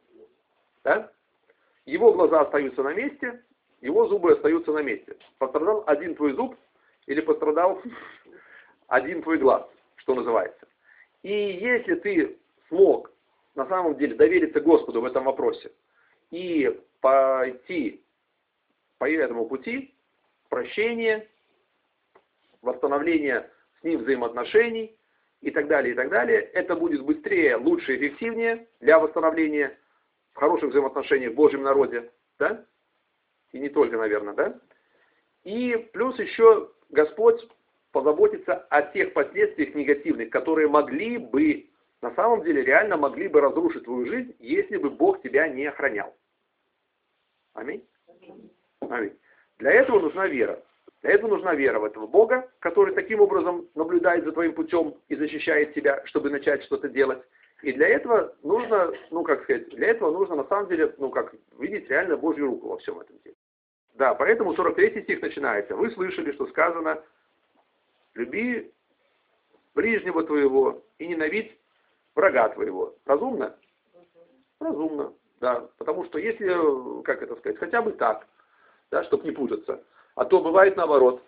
Да? Его глаза остаются на месте, его зубы остаются на месте. Пострадал один твой зуб или пострадал один твой глаз, что называется. И если ты смог на самом деле довериться Господу в этом вопросе и пойти по этому пути, прощение, восстановление с ним взаимоотношений и так далее, и так далее. Это будет быстрее, лучше, эффективнее для восстановления в хороших взаимоотношениях в Божьем народе, да? И не только, наверное, да? И плюс еще Господь позаботится о тех последствиях негативных, которые могли бы, на самом деле, реально могли бы разрушить твою жизнь, если бы Бог тебя не охранял. Аминь. Аминь. Для этого нужна вера. Для этого нужна вера в этого Бога, который таким образом наблюдает за твоим путем и защищает тебя, чтобы начать что-то делать. И для этого нужно, ну как сказать, для этого нужно на самом деле, ну как, видеть реально Божью руку во всем этом деле. Да, поэтому сорок третий стих начинается. Вы слышали, что сказано: люби ближнего твоего и ненавидь врага твоего. Разумно? Разумно, да. Потому что если, как это сказать, хотя бы так, да, чтобы не путаться. А то бывает наоборот.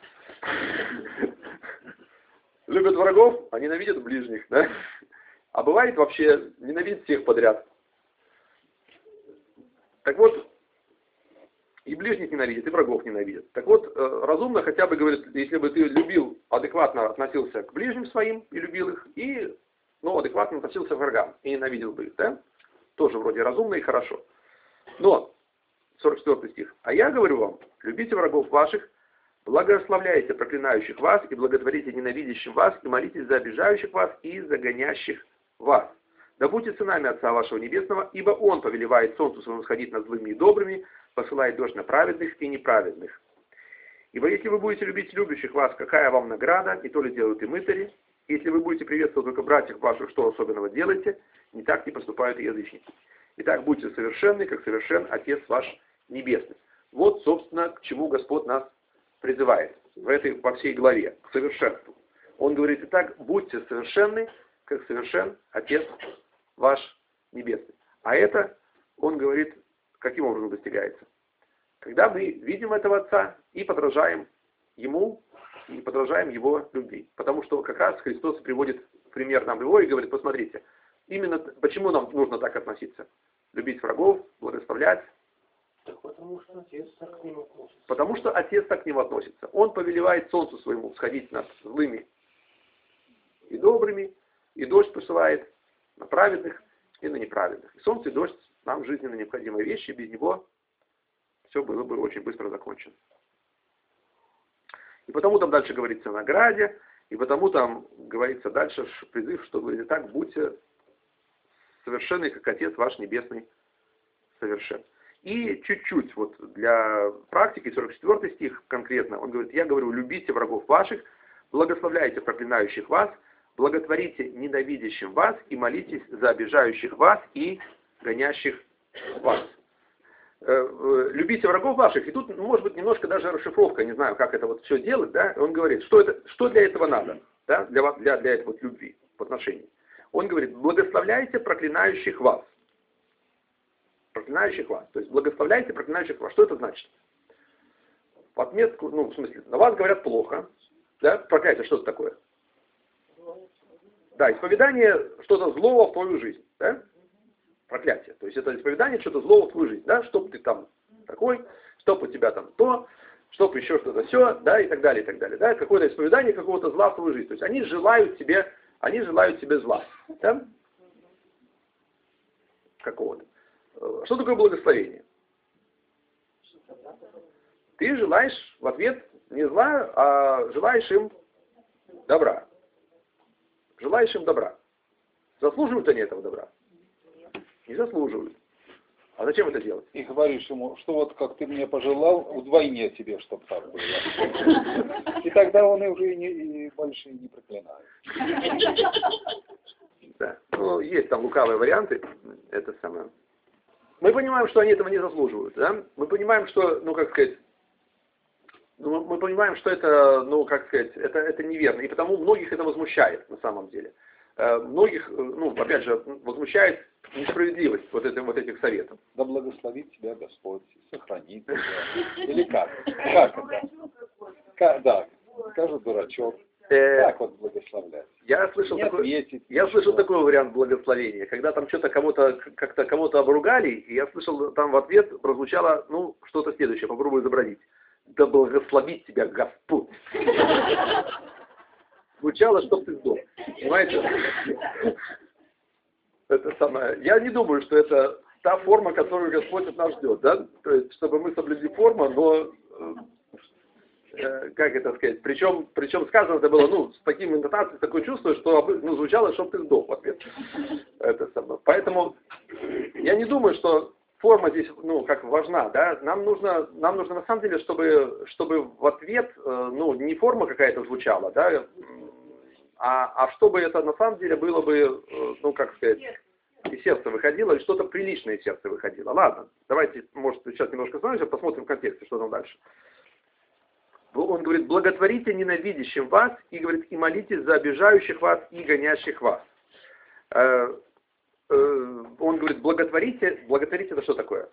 Любят врагов, а ненавидят ближних, да? А бывает вообще ненавидят всех подряд. Так вот, и ближних ненавидят, и врагов ненавидят. Так вот, разумно хотя бы, говорит, если бы ты любил, адекватно относился к ближним своим и любил их, и, ну, адекватно относился к врагам и ненавидел бы их, да? Тоже вроде разумно и хорошо. Но, сорок четвёртый стих. А я говорю вам, любите врагов ваших, благословляйте проклинающих вас и благотворите ненавидящим вас, и молитесь за обижающих вас и за гонящих вас. Да будьте сынами Отца вашего Небесного, ибо Он повелевает солнцу своему сходить над злыми и добрыми, посылает дождь на праведных и неправедных. Ибо если вы будете любить любящих вас, какая вам награда, не то ли делают и мытари? Если вы будете приветствовать только братьев ваших, что особенного делаете, не так не поступают и язычники. Итак, будьте совершенны, как совершен Отец ваш Небесный. Вот, собственно, к чему Господь нас призывает в этой, во всей главе, к совершенству. Он говорит: итак, будьте совершенны, как совершен Отец ваш Небесный. А это, он говорит, каким образом достигается? Когда мы видим этого Отца и подражаем Ему, и подражаем Его любви. Потому что как раз Христос приводит пример нам его и говорит: посмотрите, именно почему нам нужно так относиться? Любить врагов, благословлять. Потому что Отец так к ним относится. Потому что Отец так к ним относится. Он повелевает солнцу своему сходить над злыми и добрыми, и дождь посылает на праведных и на неправедных. И солнце и дождь нам жизненно необходимые вещи, без него все было бы очень быстро закончено. И потому там дальше говорится о награде, и потому там говорится дальше призыв, что говорит: так, будьте совершенны, как Отец ваш Небесный совершен. И чуть-чуть вот для практики, сорок четвёртый стих конкретно, он говорит: я говорю, любите врагов ваших, благословляйте проклинающих вас, благотворите ненавидящим вас и молитесь за обижающих вас и гонящих вас. Любите врагов ваших. И тут, может быть, немножко даже расшифровка, не знаю, как это вот все делать, да? Он говорит, что, это, что для этого надо, да? для, вас, для, для этой вот любви в отношении. Он говорит: благословляйте проклинающих вас. Проклинающих вас. То есть благословляйте проклинающих вас. Что это значит? В отметку, ну, в смысле, на вас говорят плохо, да? Проклятие, что это такое? Да, исповедание что-то злого в твою жизнь, да? Проклятие. То есть это исповедание что-то злого в твою жизнь, да? Чтоб ты там такой, чтоб у тебя там то, чтоб еще что-то все, да, и так далее, и так далее, да? Какое-то исповедание какого-то зла в твою жизнь. То есть они желают тебе, они желают тебе зла, да? Какого-то. Что такое благословение? Ты желаешь в ответ не зла, а желаешь им добра. Желаешь им добра. Заслуживают они этого добра? Не заслуживают. А зачем это делать? И говоришь ему, что вот как ты мне пожелал, вдвойне тебе, чтобы так было. И тогда он и уже и, не, и больше не проклинает. Да. Ну, есть там лукавые варианты. Это самое. Мы понимаем, что они этого не заслуживают. Да? Мы понимаем, что, ну как сказать, ну, мы понимаем, что это, ну как сказать, это, это неверно. И потому многих это возмущает на самом деле. Многих, ну, опять же, возмущает несправедливость вот, это, вот этих советов. Да благословит тебя Господь, сохранит тебя. Или как? Как это? Как, да, скажет дурачок. Э, как вот благословлять? Я слышал, Не такой, ответить, я ничего. слышал такой вариант благословения, когда там что-то кого-то, как-то кого-то обругали, и я слышал, там в ответ прозвучало, ну, что-то следующее, попробую изобразить. Да благословит тебя Господь. звучало, чтоб ты сдох. Понимаете? Это самое. Я не думаю, что это та форма, которую Господь от нас ждет, да? То есть, чтобы мы соблюдли форму, но, э, как это сказать, причем, причем сказано это было, ну, с таким интонацией, такое чувство, что ну, звучало, чтоб ты сдох в ответ. Это самое. Поэтому я не думаю, что форма здесь, ну, как важна, да? Нам нужно, нам нужно на самом деле, чтобы, чтобы в ответ, э, ну, не форма какая-то звучала, да, а, а чтобы это на самом деле было бы, э, ну, как сказать, из сердца выходило, или что-то приличное из сердца выходило. Ладно, давайте, может, сейчас немножко остановимся, посмотрим в контексте, что там дальше. Он говорит, благотворите ненавидящим вас, и говорит, и молитесь за обижающих вас и гонящих вас. Э, э, он говорит, благотворите, благотворите это что такое?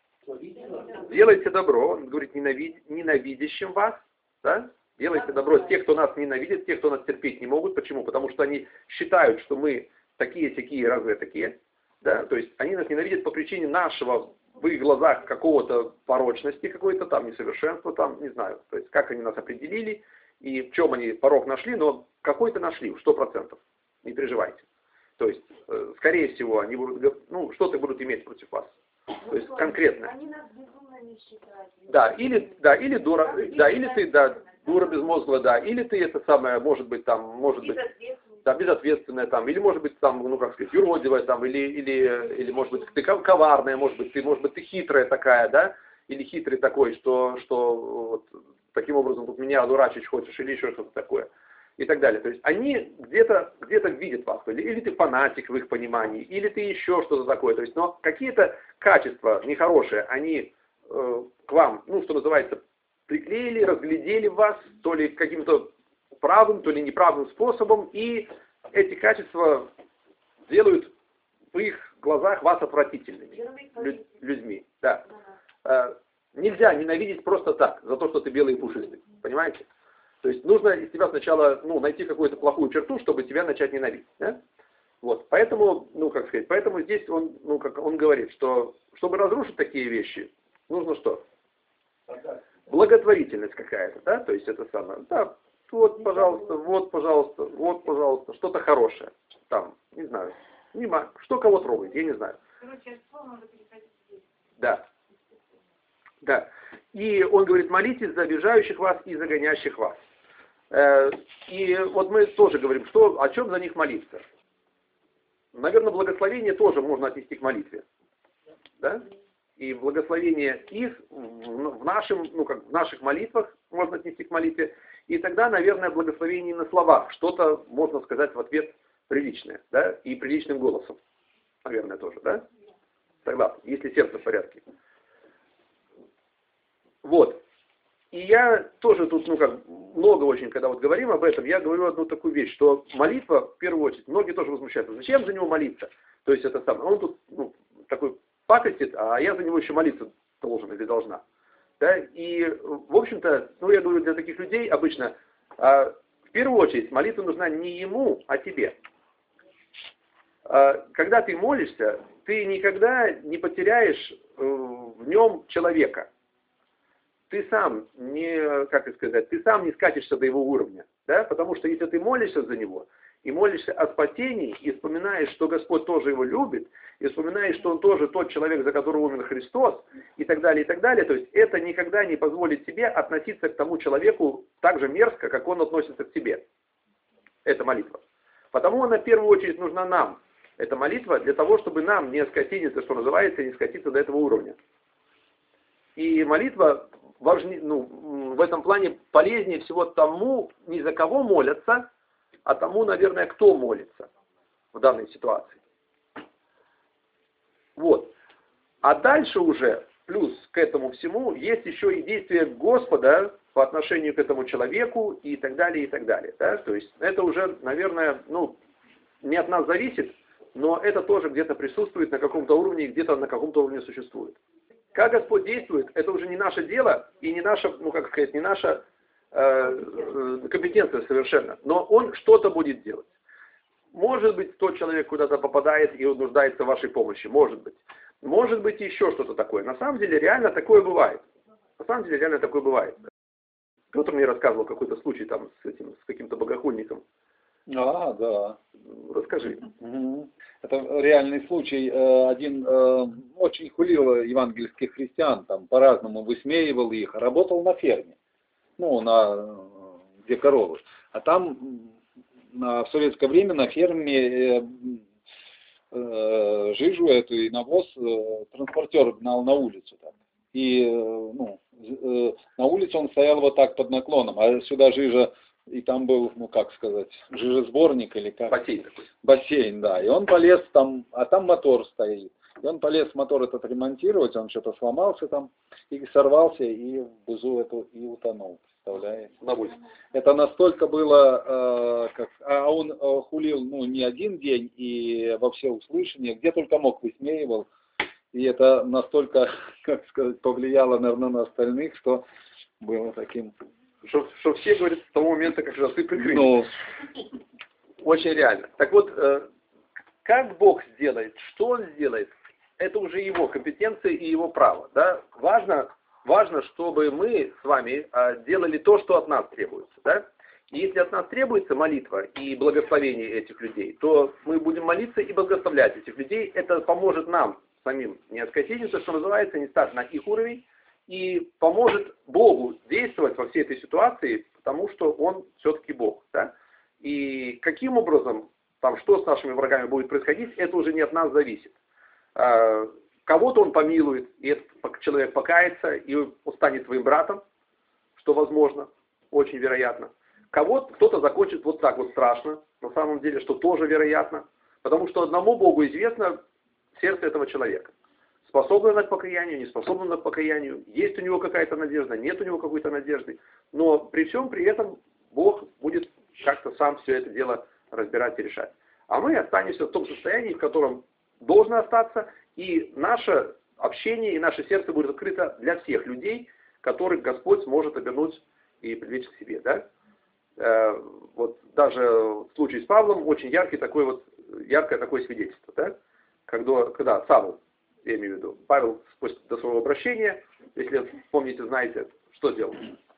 Делайте добро, он говорит, ненавид, ненавидящим вас, да? Делайте добро те, кто нас ненавидит, те, кто нас терпеть не могут. Почему? Потому что они считают, что мы такие-сякие, разве такие? Да? То есть они нас ненавидят по причине нашего, в их глазах, какого-то порочности, какой-то там несовершенства, там, не знаю. То есть как они нас определили и в чем они порок нашли, но какой-то нашли, сто процентов. Не переживайте. То есть, э, скорее всего, они будут, ну, что-то будут иметь против вас. То есть конкретно. Они нас безумно не считают. Да, или, да, или дура, да, или ты, да, дура безмозглая, да, или ты это самое, может быть, там, может быть, да, безответственная там, или может быть там, ну как сказать, юродивая там, или, или, или может быть ты коварная, может быть, ты, может быть, ты хитрая такая, да, или хитрый такой, что, что вот, таким образом тут меня одурачить хочешь, или еще что-то такое, и так далее. То есть они где-то где-то видят вас, или, или ты фанатик в их понимании, или ты еще что-то такое, то есть, но какие-то качества нехорошие, они э, к вам, ну, что называется, приклеили, разглядели вас, то ли каким-то правым, то ли неправым способом, и эти качества делают в их глазах вас отвратительными лю- людьми. Да. Э, нельзя ненавидеть просто так, за то, что ты белый и пушистый. Понимаете? То есть нужно из тебя сначала, ну, найти какую-то плохую черту, чтобы тебя начать ненавидеть. Да? Вот. Поэтому, ну, как сказать, поэтому здесь он, ну, как он говорит, что чтобы разрушить такие вещи, нужно что? Благотворительность какая-то, да? То есть это самое. Да, вот, пожалуйста, вот, пожалуйста, вот, пожалуйста, что-то хорошее. Там, не знаю. Не ма- что кого трогает, я не знаю. Да. Да. И он говорит, молитесь за обижающих вас и за гонящих вас. Э, и вот мы тоже говорим, что, о чем за них молиться. Наверное, благословение тоже можно отнести к молитве. Да? И благословение их в, нашем, ну, как в наших молитвах можно отнести к молитве. И тогда, наверное, благословение на словах. Что-то можно сказать в ответ приличное. Да? И приличным голосом. Наверное, тоже. Да? Согласен. Если сердце в порядке. Вот. И я тоже тут, ну как, много очень, когда вот говорим об этом, я говорю одну такую вещь, что молитва, в первую очередь, многие тоже возмущаются. Зачем за него молиться? То есть это самое. Он тут, ну, такой пакостит, а я за него еще молиться должен или должна. Да? И, в общем-то, ну, я говорю, для таких людей обычно, а, в первую очередь, молитва нужна не ему, а тебе. А, когда ты молишься, ты никогда не потеряешь э, в нем человека. Ты сам не, как сказать, ты сам не скатишься до его уровня. Да? Потому что если ты молишься за него, и молишься о спасении, и вспоминаешь, что Господь тоже его любит, и вспоминаешь, что он тоже тот человек, за которого умер Христос, и так далее, и так далее, то есть это никогда не позволит тебе относиться к тому человеку так же мерзко, как он относится к тебе. Это молитва. Потому она в первую очередь нужна нам. Эта молитва для того, чтобы нам не скатиться, что называется, не скатиться до этого уровня. И молитва важнее, ну, в этом плане полезнее всего тому, не за кого молятся, а тому, наверное, кто молится в данной ситуации. Вот. А дальше уже, плюс к этому всему, есть еще и действие Господа по отношению к этому человеку и так далее, и так далее. Да? То есть это уже, наверное, ну, не от нас зависит, но это тоже где-то присутствует на каком-то уровне и где-то на каком-то уровне существует. Как Господь действует, это уже не наше дело и не наша, ну как сказать, не наша э, компетенция совершенно. Но Он что-то будет делать. Может быть, тот человек куда-то попадает и он нуждается в вашей помощи. Может быть. Может быть, еще что-то такое. На самом деле, реально такое бывает. На самом деле, реально такое бывает. Петр мне рассказывал какой-то случай там с этим, с каким-то богохульником. А, да. Расскажи. Мгм. Это реальный случай. Э, Один э, очень хулил евангельских христиан, там по-разному высмеивал их, работал на ферме, ну, на э, где коровы. А там м, на, в советское время на ферме э, э, жижу эту и навоз э, транспортер гнал на улицу. Так. И э, ну, э, на улице он стоял вот так под наклоном, а сюда жижа. И там был, ну как сказать, жижесборник или как? Бассейн такой. Бассейн, да. И он полез там, а там мотор стоит. И он полез мотор этот ремонтировать, он что-то сломался там, и сорвался, и в бузу эту и утонул. Представляете? На улице. Это настолько было, э, как, а он э, хулил, ну, не один день, и во всеуслышание, где только мог, высмеивал. И это настолько, как сказать, повлияло, наверное, на остальных, что было таким... Что, что все говорят с того момента, как же ты прикрыли. Ну, Очень реально. Так вот, э, как Бог сделает, что Он сделает, это уже Его компетенция и Его право. Да? Важно, важно, чтобы мы с вами э, делали то, что от нас требуется. Да? И если от нас требуется молитва и благословение этих людей, то мы будем молиться и благословлять этих людей. Это поможет нам самим не откатиться, что называется, не стать на их уровень, и поможет Богу действовать во всей этой ситуации, потому что Он все-таки Бог. Да? И каким образом, там, что с нашими врагами будет происходить, это уже не от нас зависит. А, кого-то Он помилует, и этот человек покается, и станет твоим братом, что возможно, очень вероятно. Кого-то, кто-то закончит вот так вот страшно, на самом деле, что тоже вероятно, потому что одному Богу известно сердце этого человека. Способен он к покаянию, не способен он к покаянию, есть у него какая-то надежда, нет у него какой-то надежды. Но при всем при этом Бог будет как-то сам все это дело разбирать и решать. А мы останемся в том состоянии, в котором должно остаться, и наше общение, и наше сердце будет открыто для всех людей, которых Господь сможет обернуть и привлечь к себе. Да? Э, вот даже в случае с Павлом очень яркий такой вот, яркое такое свидетельство. Да? Когда, когда Савл, я имею в виду, Павел после до своего обращения, если помните, знаете, что делал?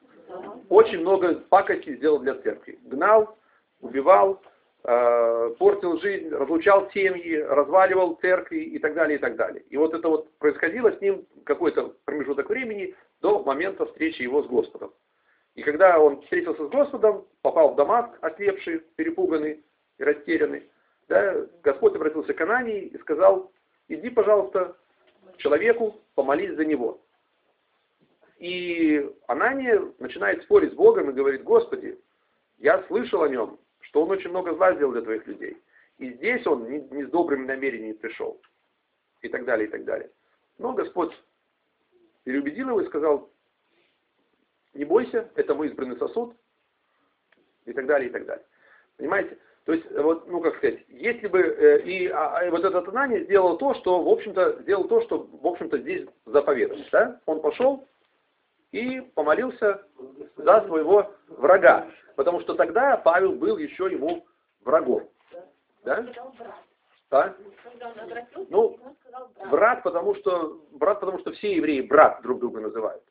Очень много пакостей сделал для церкви. Гнал, убивал, э, портил жизнь, разлучал семьи, разваливал церкви и так далее, и так далее. И вот это вот происходило с ним какой-то промежуток времени до момента встречи его с Господом. И когда он встретился с Господом, попал в Дамаск, ослепший, перепуганный и растерянный, да, Господь обратился к Анании и сказал: иди, пожалуйста, к человеку, помолись за него. И Анания начинает спорить с Богом и говорит: Господи, я слышал о нем, что он очень много зла сделал для твоих людей. И здесь он не, не с добрыми намерениями пришел. И так далее, и так далее. Но Господь переубедил его и сказал: не бойся, это мой избранный сосуд. И так далее, и так далее. Понимаете? То есть, вот, ну как сказать, если бы, э, и, а, и вот этот Анания сделал то, что, в общем-то, сделал то, что, в общем-то, здесь заповедано, да? Он пошел и помолился за своего врага. Потому что тогда Павел был еще ему врагом. Да? Да? Ну, брат, потому что, брат, потому что все евреи брат друг друга называют.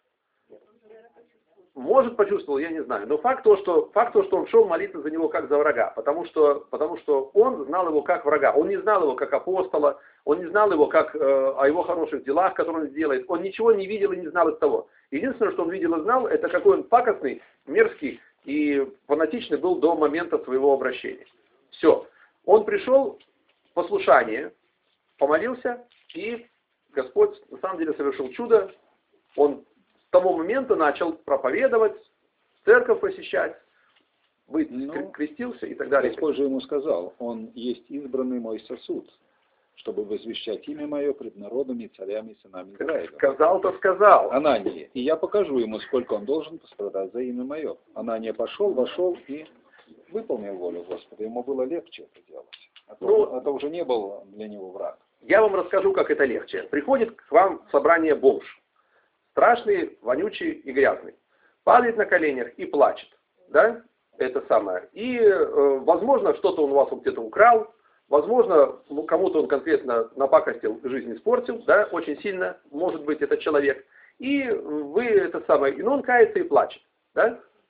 Может, почувствовал, я не знаю. Но факт то, что, факт то, что он шел молиться за него как за врага. Потому что, потому что он знал его как врага. Он не знал его как апостола. Он не знал его как э, о его хороших делах, которые он сделает. Он ничего не видел и не знал из того. Единственное, что он видел и знал, это какой он пакостный, мерзкий и фанатичный был до момента своего обращения. Все. Он пришел в послушание, помолился, и Господь на самом деле совершил чудо. Он с того момента начал проповедовать, церковь посещать, быть, ну, крестился и так далее. Господь же ему сказал: он есть избранный мой сосуд, чтобы возвещать имя мое пред народами, царями и сынами Израиля. Сказал-то сказал. Анания. И я покажу ему, сколько он должен пострадать за имя мое. Анания пошел, вошел и выполнил волю Господа. Ему было легче это делать. А то, ну, это уже не был для него враг. Я вам расскажу, как это легче. Приходит к вам в собрание бомж. Страшный, вонючий и грязный. Падает на коленях и плачет. Да? Это самое. И, э, возможно, что-то он у вас где-то украл. Возможно, ну, кому-то он конкретно напакостил, жизнь испортил. Да? Очень сильно, может быть, этот человек. И вы это самое. И ну, он кается и плачет. Да?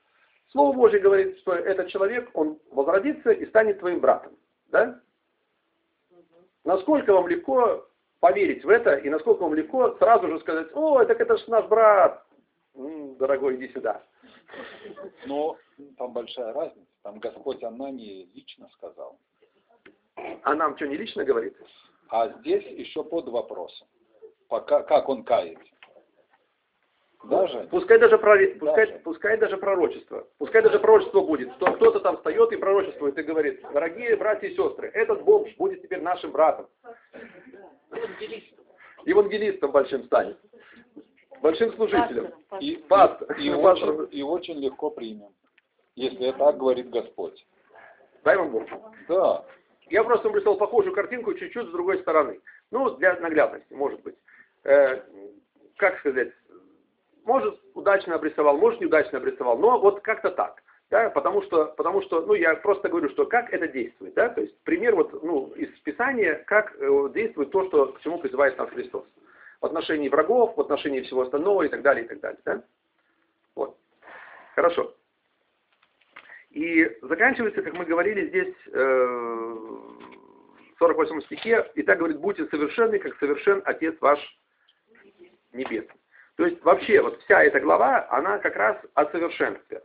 Слово Божье говорит, что этот человек, он возродится и станет твоим братом. Да? Насколько вам легко поверить в это, и насколько вам легко сразу же сказать: ой, так это же наш брат, М, дорогой, иди сюда. Но там большая разница. Там Господь Анании лично сказал. А нам что, не лично говорит? А здесь еще под вопросом. Пока, как он кается. Даже, Пускай даже, проре- пускай, Даже. пускай даже пророчество. Пускай даже пророчество будет. Что кто-то там встает и пророчествует и говорит: дорогие братья и сестры, этот Бог будет теперь нашим братом. Евангелистом. Евангелистом большим станет. Большим служителем. и, Пастор. и, Ну, очень, пастор. и очень легко примем. Если так говорит Господь. Дай вам Бог. Да. Я просто прислал похожую картинку чуть-чуть с другой стороны. Ну, для наглядности, может быть. Э, как сказать, может, удачно обрисовал, может, неудачно обрисовал, но вот как-то так. Да, потому что, потому что, ну, я просто говорю, что как это действует, да, то есть пример вот, ну, из Писания, как э, действует то, что, к чему призывает нас Христос. В отношении врагов, в отношении всего остального и так далее, и так далее, да. Вот. Хорошо. И заканчивается, как мы говорили здесь, э, в сорок восьмом стихе, и так говорит: будьте совершенны, как совершен Отец ваш Небесный. То есть вообще вот вся эта глава, она как раз о совершенстве.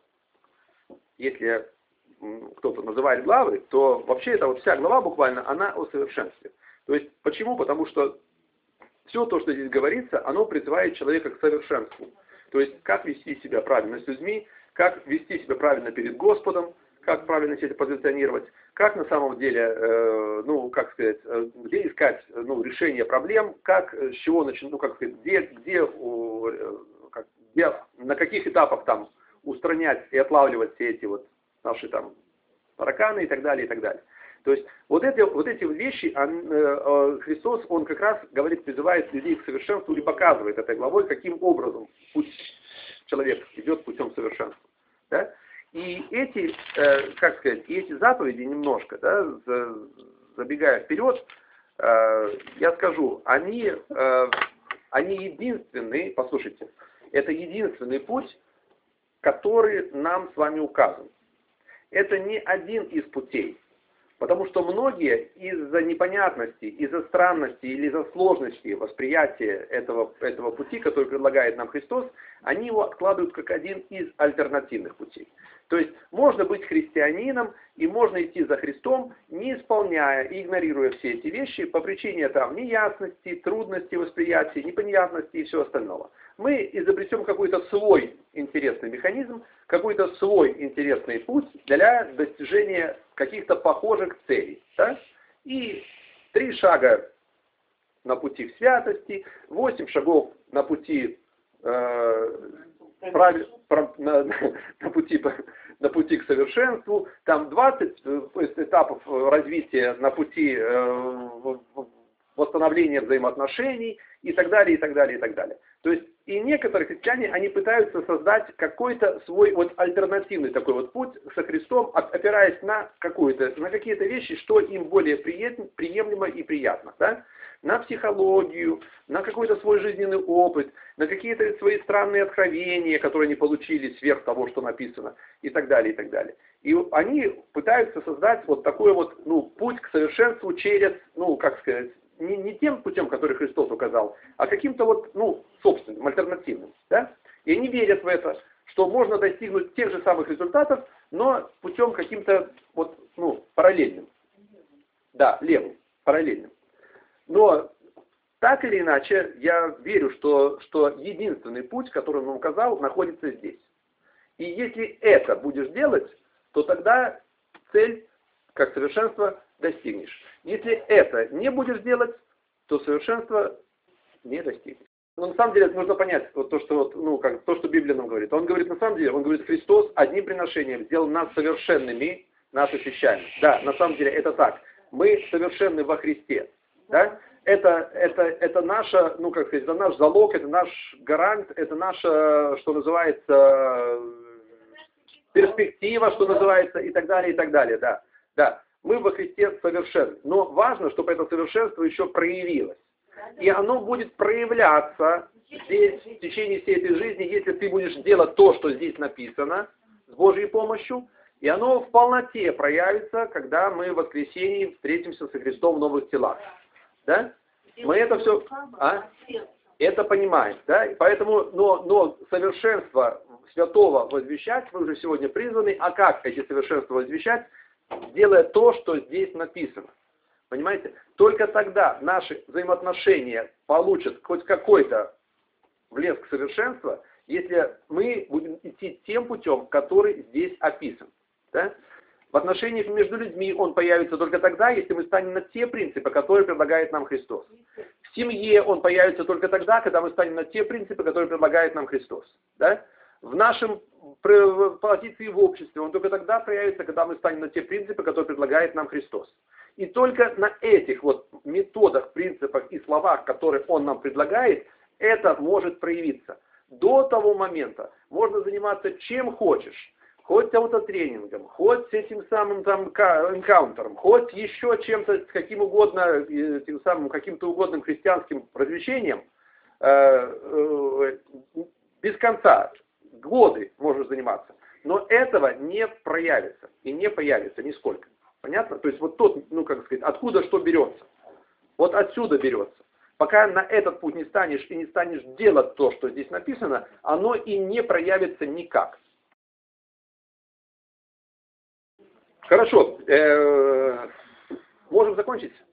Если кто-то называет главы, то вообще это вот вся глава буквально, она о совершенстве. То есть почему? Потому что все то, что здесь говорится, оно призывает человека к совершенству. То есть как вести себя правильно с людьми, как вести себя правильно перед Господом, как правильно себя позиционировать, как на самом деле, э, ну, как сказать, э, где искать, ну, решение проблем, как, с чего начать, ну, как сказать, где, где, э, как, где, на каких этапах там устранять и отлавливать все эти вот наши там тараканы и так далее, и так далее. То есть вот эти вот, эти вот вещи он, э, Христос, он как раз говорит, призывает людей к совершенству или показывает этой главой, каким образом путь человек идет путем совершенства. Да? И эти, э, как сказать, и эти заповеди немножко, да, за, забегая вперед, э, я скажу, они, э, они единственные, послушайте, это единственный путь, который нам с вами указан. Это не один из путей. Потому что многие из-за непонятности, из-за странности или из-за сложности восприятия этого, этого пути, который предлагает нам Христос, они его откладывают как один из альтернативных путей. То есть можно быть христианином и можно идти за Христом, не исполняя и игнорируя все эти вещи по причине там неясности, трудности восприятия, непонятности и всего остального. Мы изобретем какой-то свой интересный механизм, какой-то свой интересный путь для достижения каких-то похожих целей. Да? И три шага на пути к святости, восемь шагов на пути, э, прав, прав, на, на, пути, на пути к совершенству, там двадцать этапов развития на пути э, восстановления взаимоотношений и так далее, и так далее, и так далее. То есть и некоторые христиане, они пытаются создать какой-то свой вот альтернативный такой вот путь со Христом, опираясь на какую-то, на какие-то вещи, что им более приемлемо и приятно, да? На психологию, на какой-то свой жизненный опыт, на какие-то свои странные откровения, которые они получили сверх того, что написано, и так далее, и так далее. И они пытаются создать вот такой вот, ну, путь к совершенству через, ну, как сказать, Не, не тем путем, который Христос указал, а каким-то вот, ну, собственным, альтернативным. Да? И они верят в это, что можно достигнуть тех же самых результатов, но путем каким-то вот, ну, параллельным. Да, левым, параллельным. Но так или иначе, я верю, что, что единственный путь, который он указал, находится здесь. И если это будешь делать, то тогда цель, как совершенство, достигнешь. Если это не будешь делать, то совершенства не достигнешь. Но на самом деле нужно понять вот то, что вот, ну, как, то, что Библия нам говорит. Он говорит на самом деле, он говорит, Христос одним приношением сделал нас совершенными, нас освящаем. Да, на самом деле это так. Мы совершенны во Христе. Да? Это, это, это наша, ну как сказать, это наш залог, это наш гарант, это наша, что называется, перспектива, что называется, и так далее, и так далее. Да, да. Мы во Христе совершенны. Но важно, чтобы это совершенство еще проявилось. И оно будет проявляться здесь в течение всей этой жизни, если ты будешь делать то, что здесь написано, с Божьей помощью, и оно в полноте проявится, когда мы в воскресенье встретимся со Христом в новых телах. Да? Мы это все а? это понимаем. Да? Поэтому, но, но совершенство святого возвещать вы уже сегодня призваны. А как эти совершенства возвещать? Делая то, что здесь написано. Понимаете? Только тогда наши взаимоотношения получат хоть какой-то блеск совершенства, если мы будем идти тем путем, который здесь описан. Да? В отношениях между людьми он появится только тогда, если мы станем на те принципы, которые предлагает нам Христос. В семье он появится только тогда, когда мы станем на те принципы, которые предлагает нам Христос. Да? В нашем позиции в обществе он только тогда проявится, когда мы станем на те принципы, которые предлагает нам Христос. И только на этих вот методах, принципах и словах, которые он нам предлагает, это может проявиться. До того момента можно заниматься чем хочешь. Хоть аутотренингом, хоть этим самым там энкаунтером, хоть еще чем-то, каким угодно, тем самым каким-то угодным христианским развлечением, э, э, без конца, годы можно заниматься. Но этого не проявится и не появится нисколько. Понятно? То есть вот тот, ну как сказать, откуда что берется. Вот отсюда берется. Пока на этот путь не станешь и не станешь делать то, что здесь написано, оно и не проявится никак. Хорошо. Э-э- можем закончить?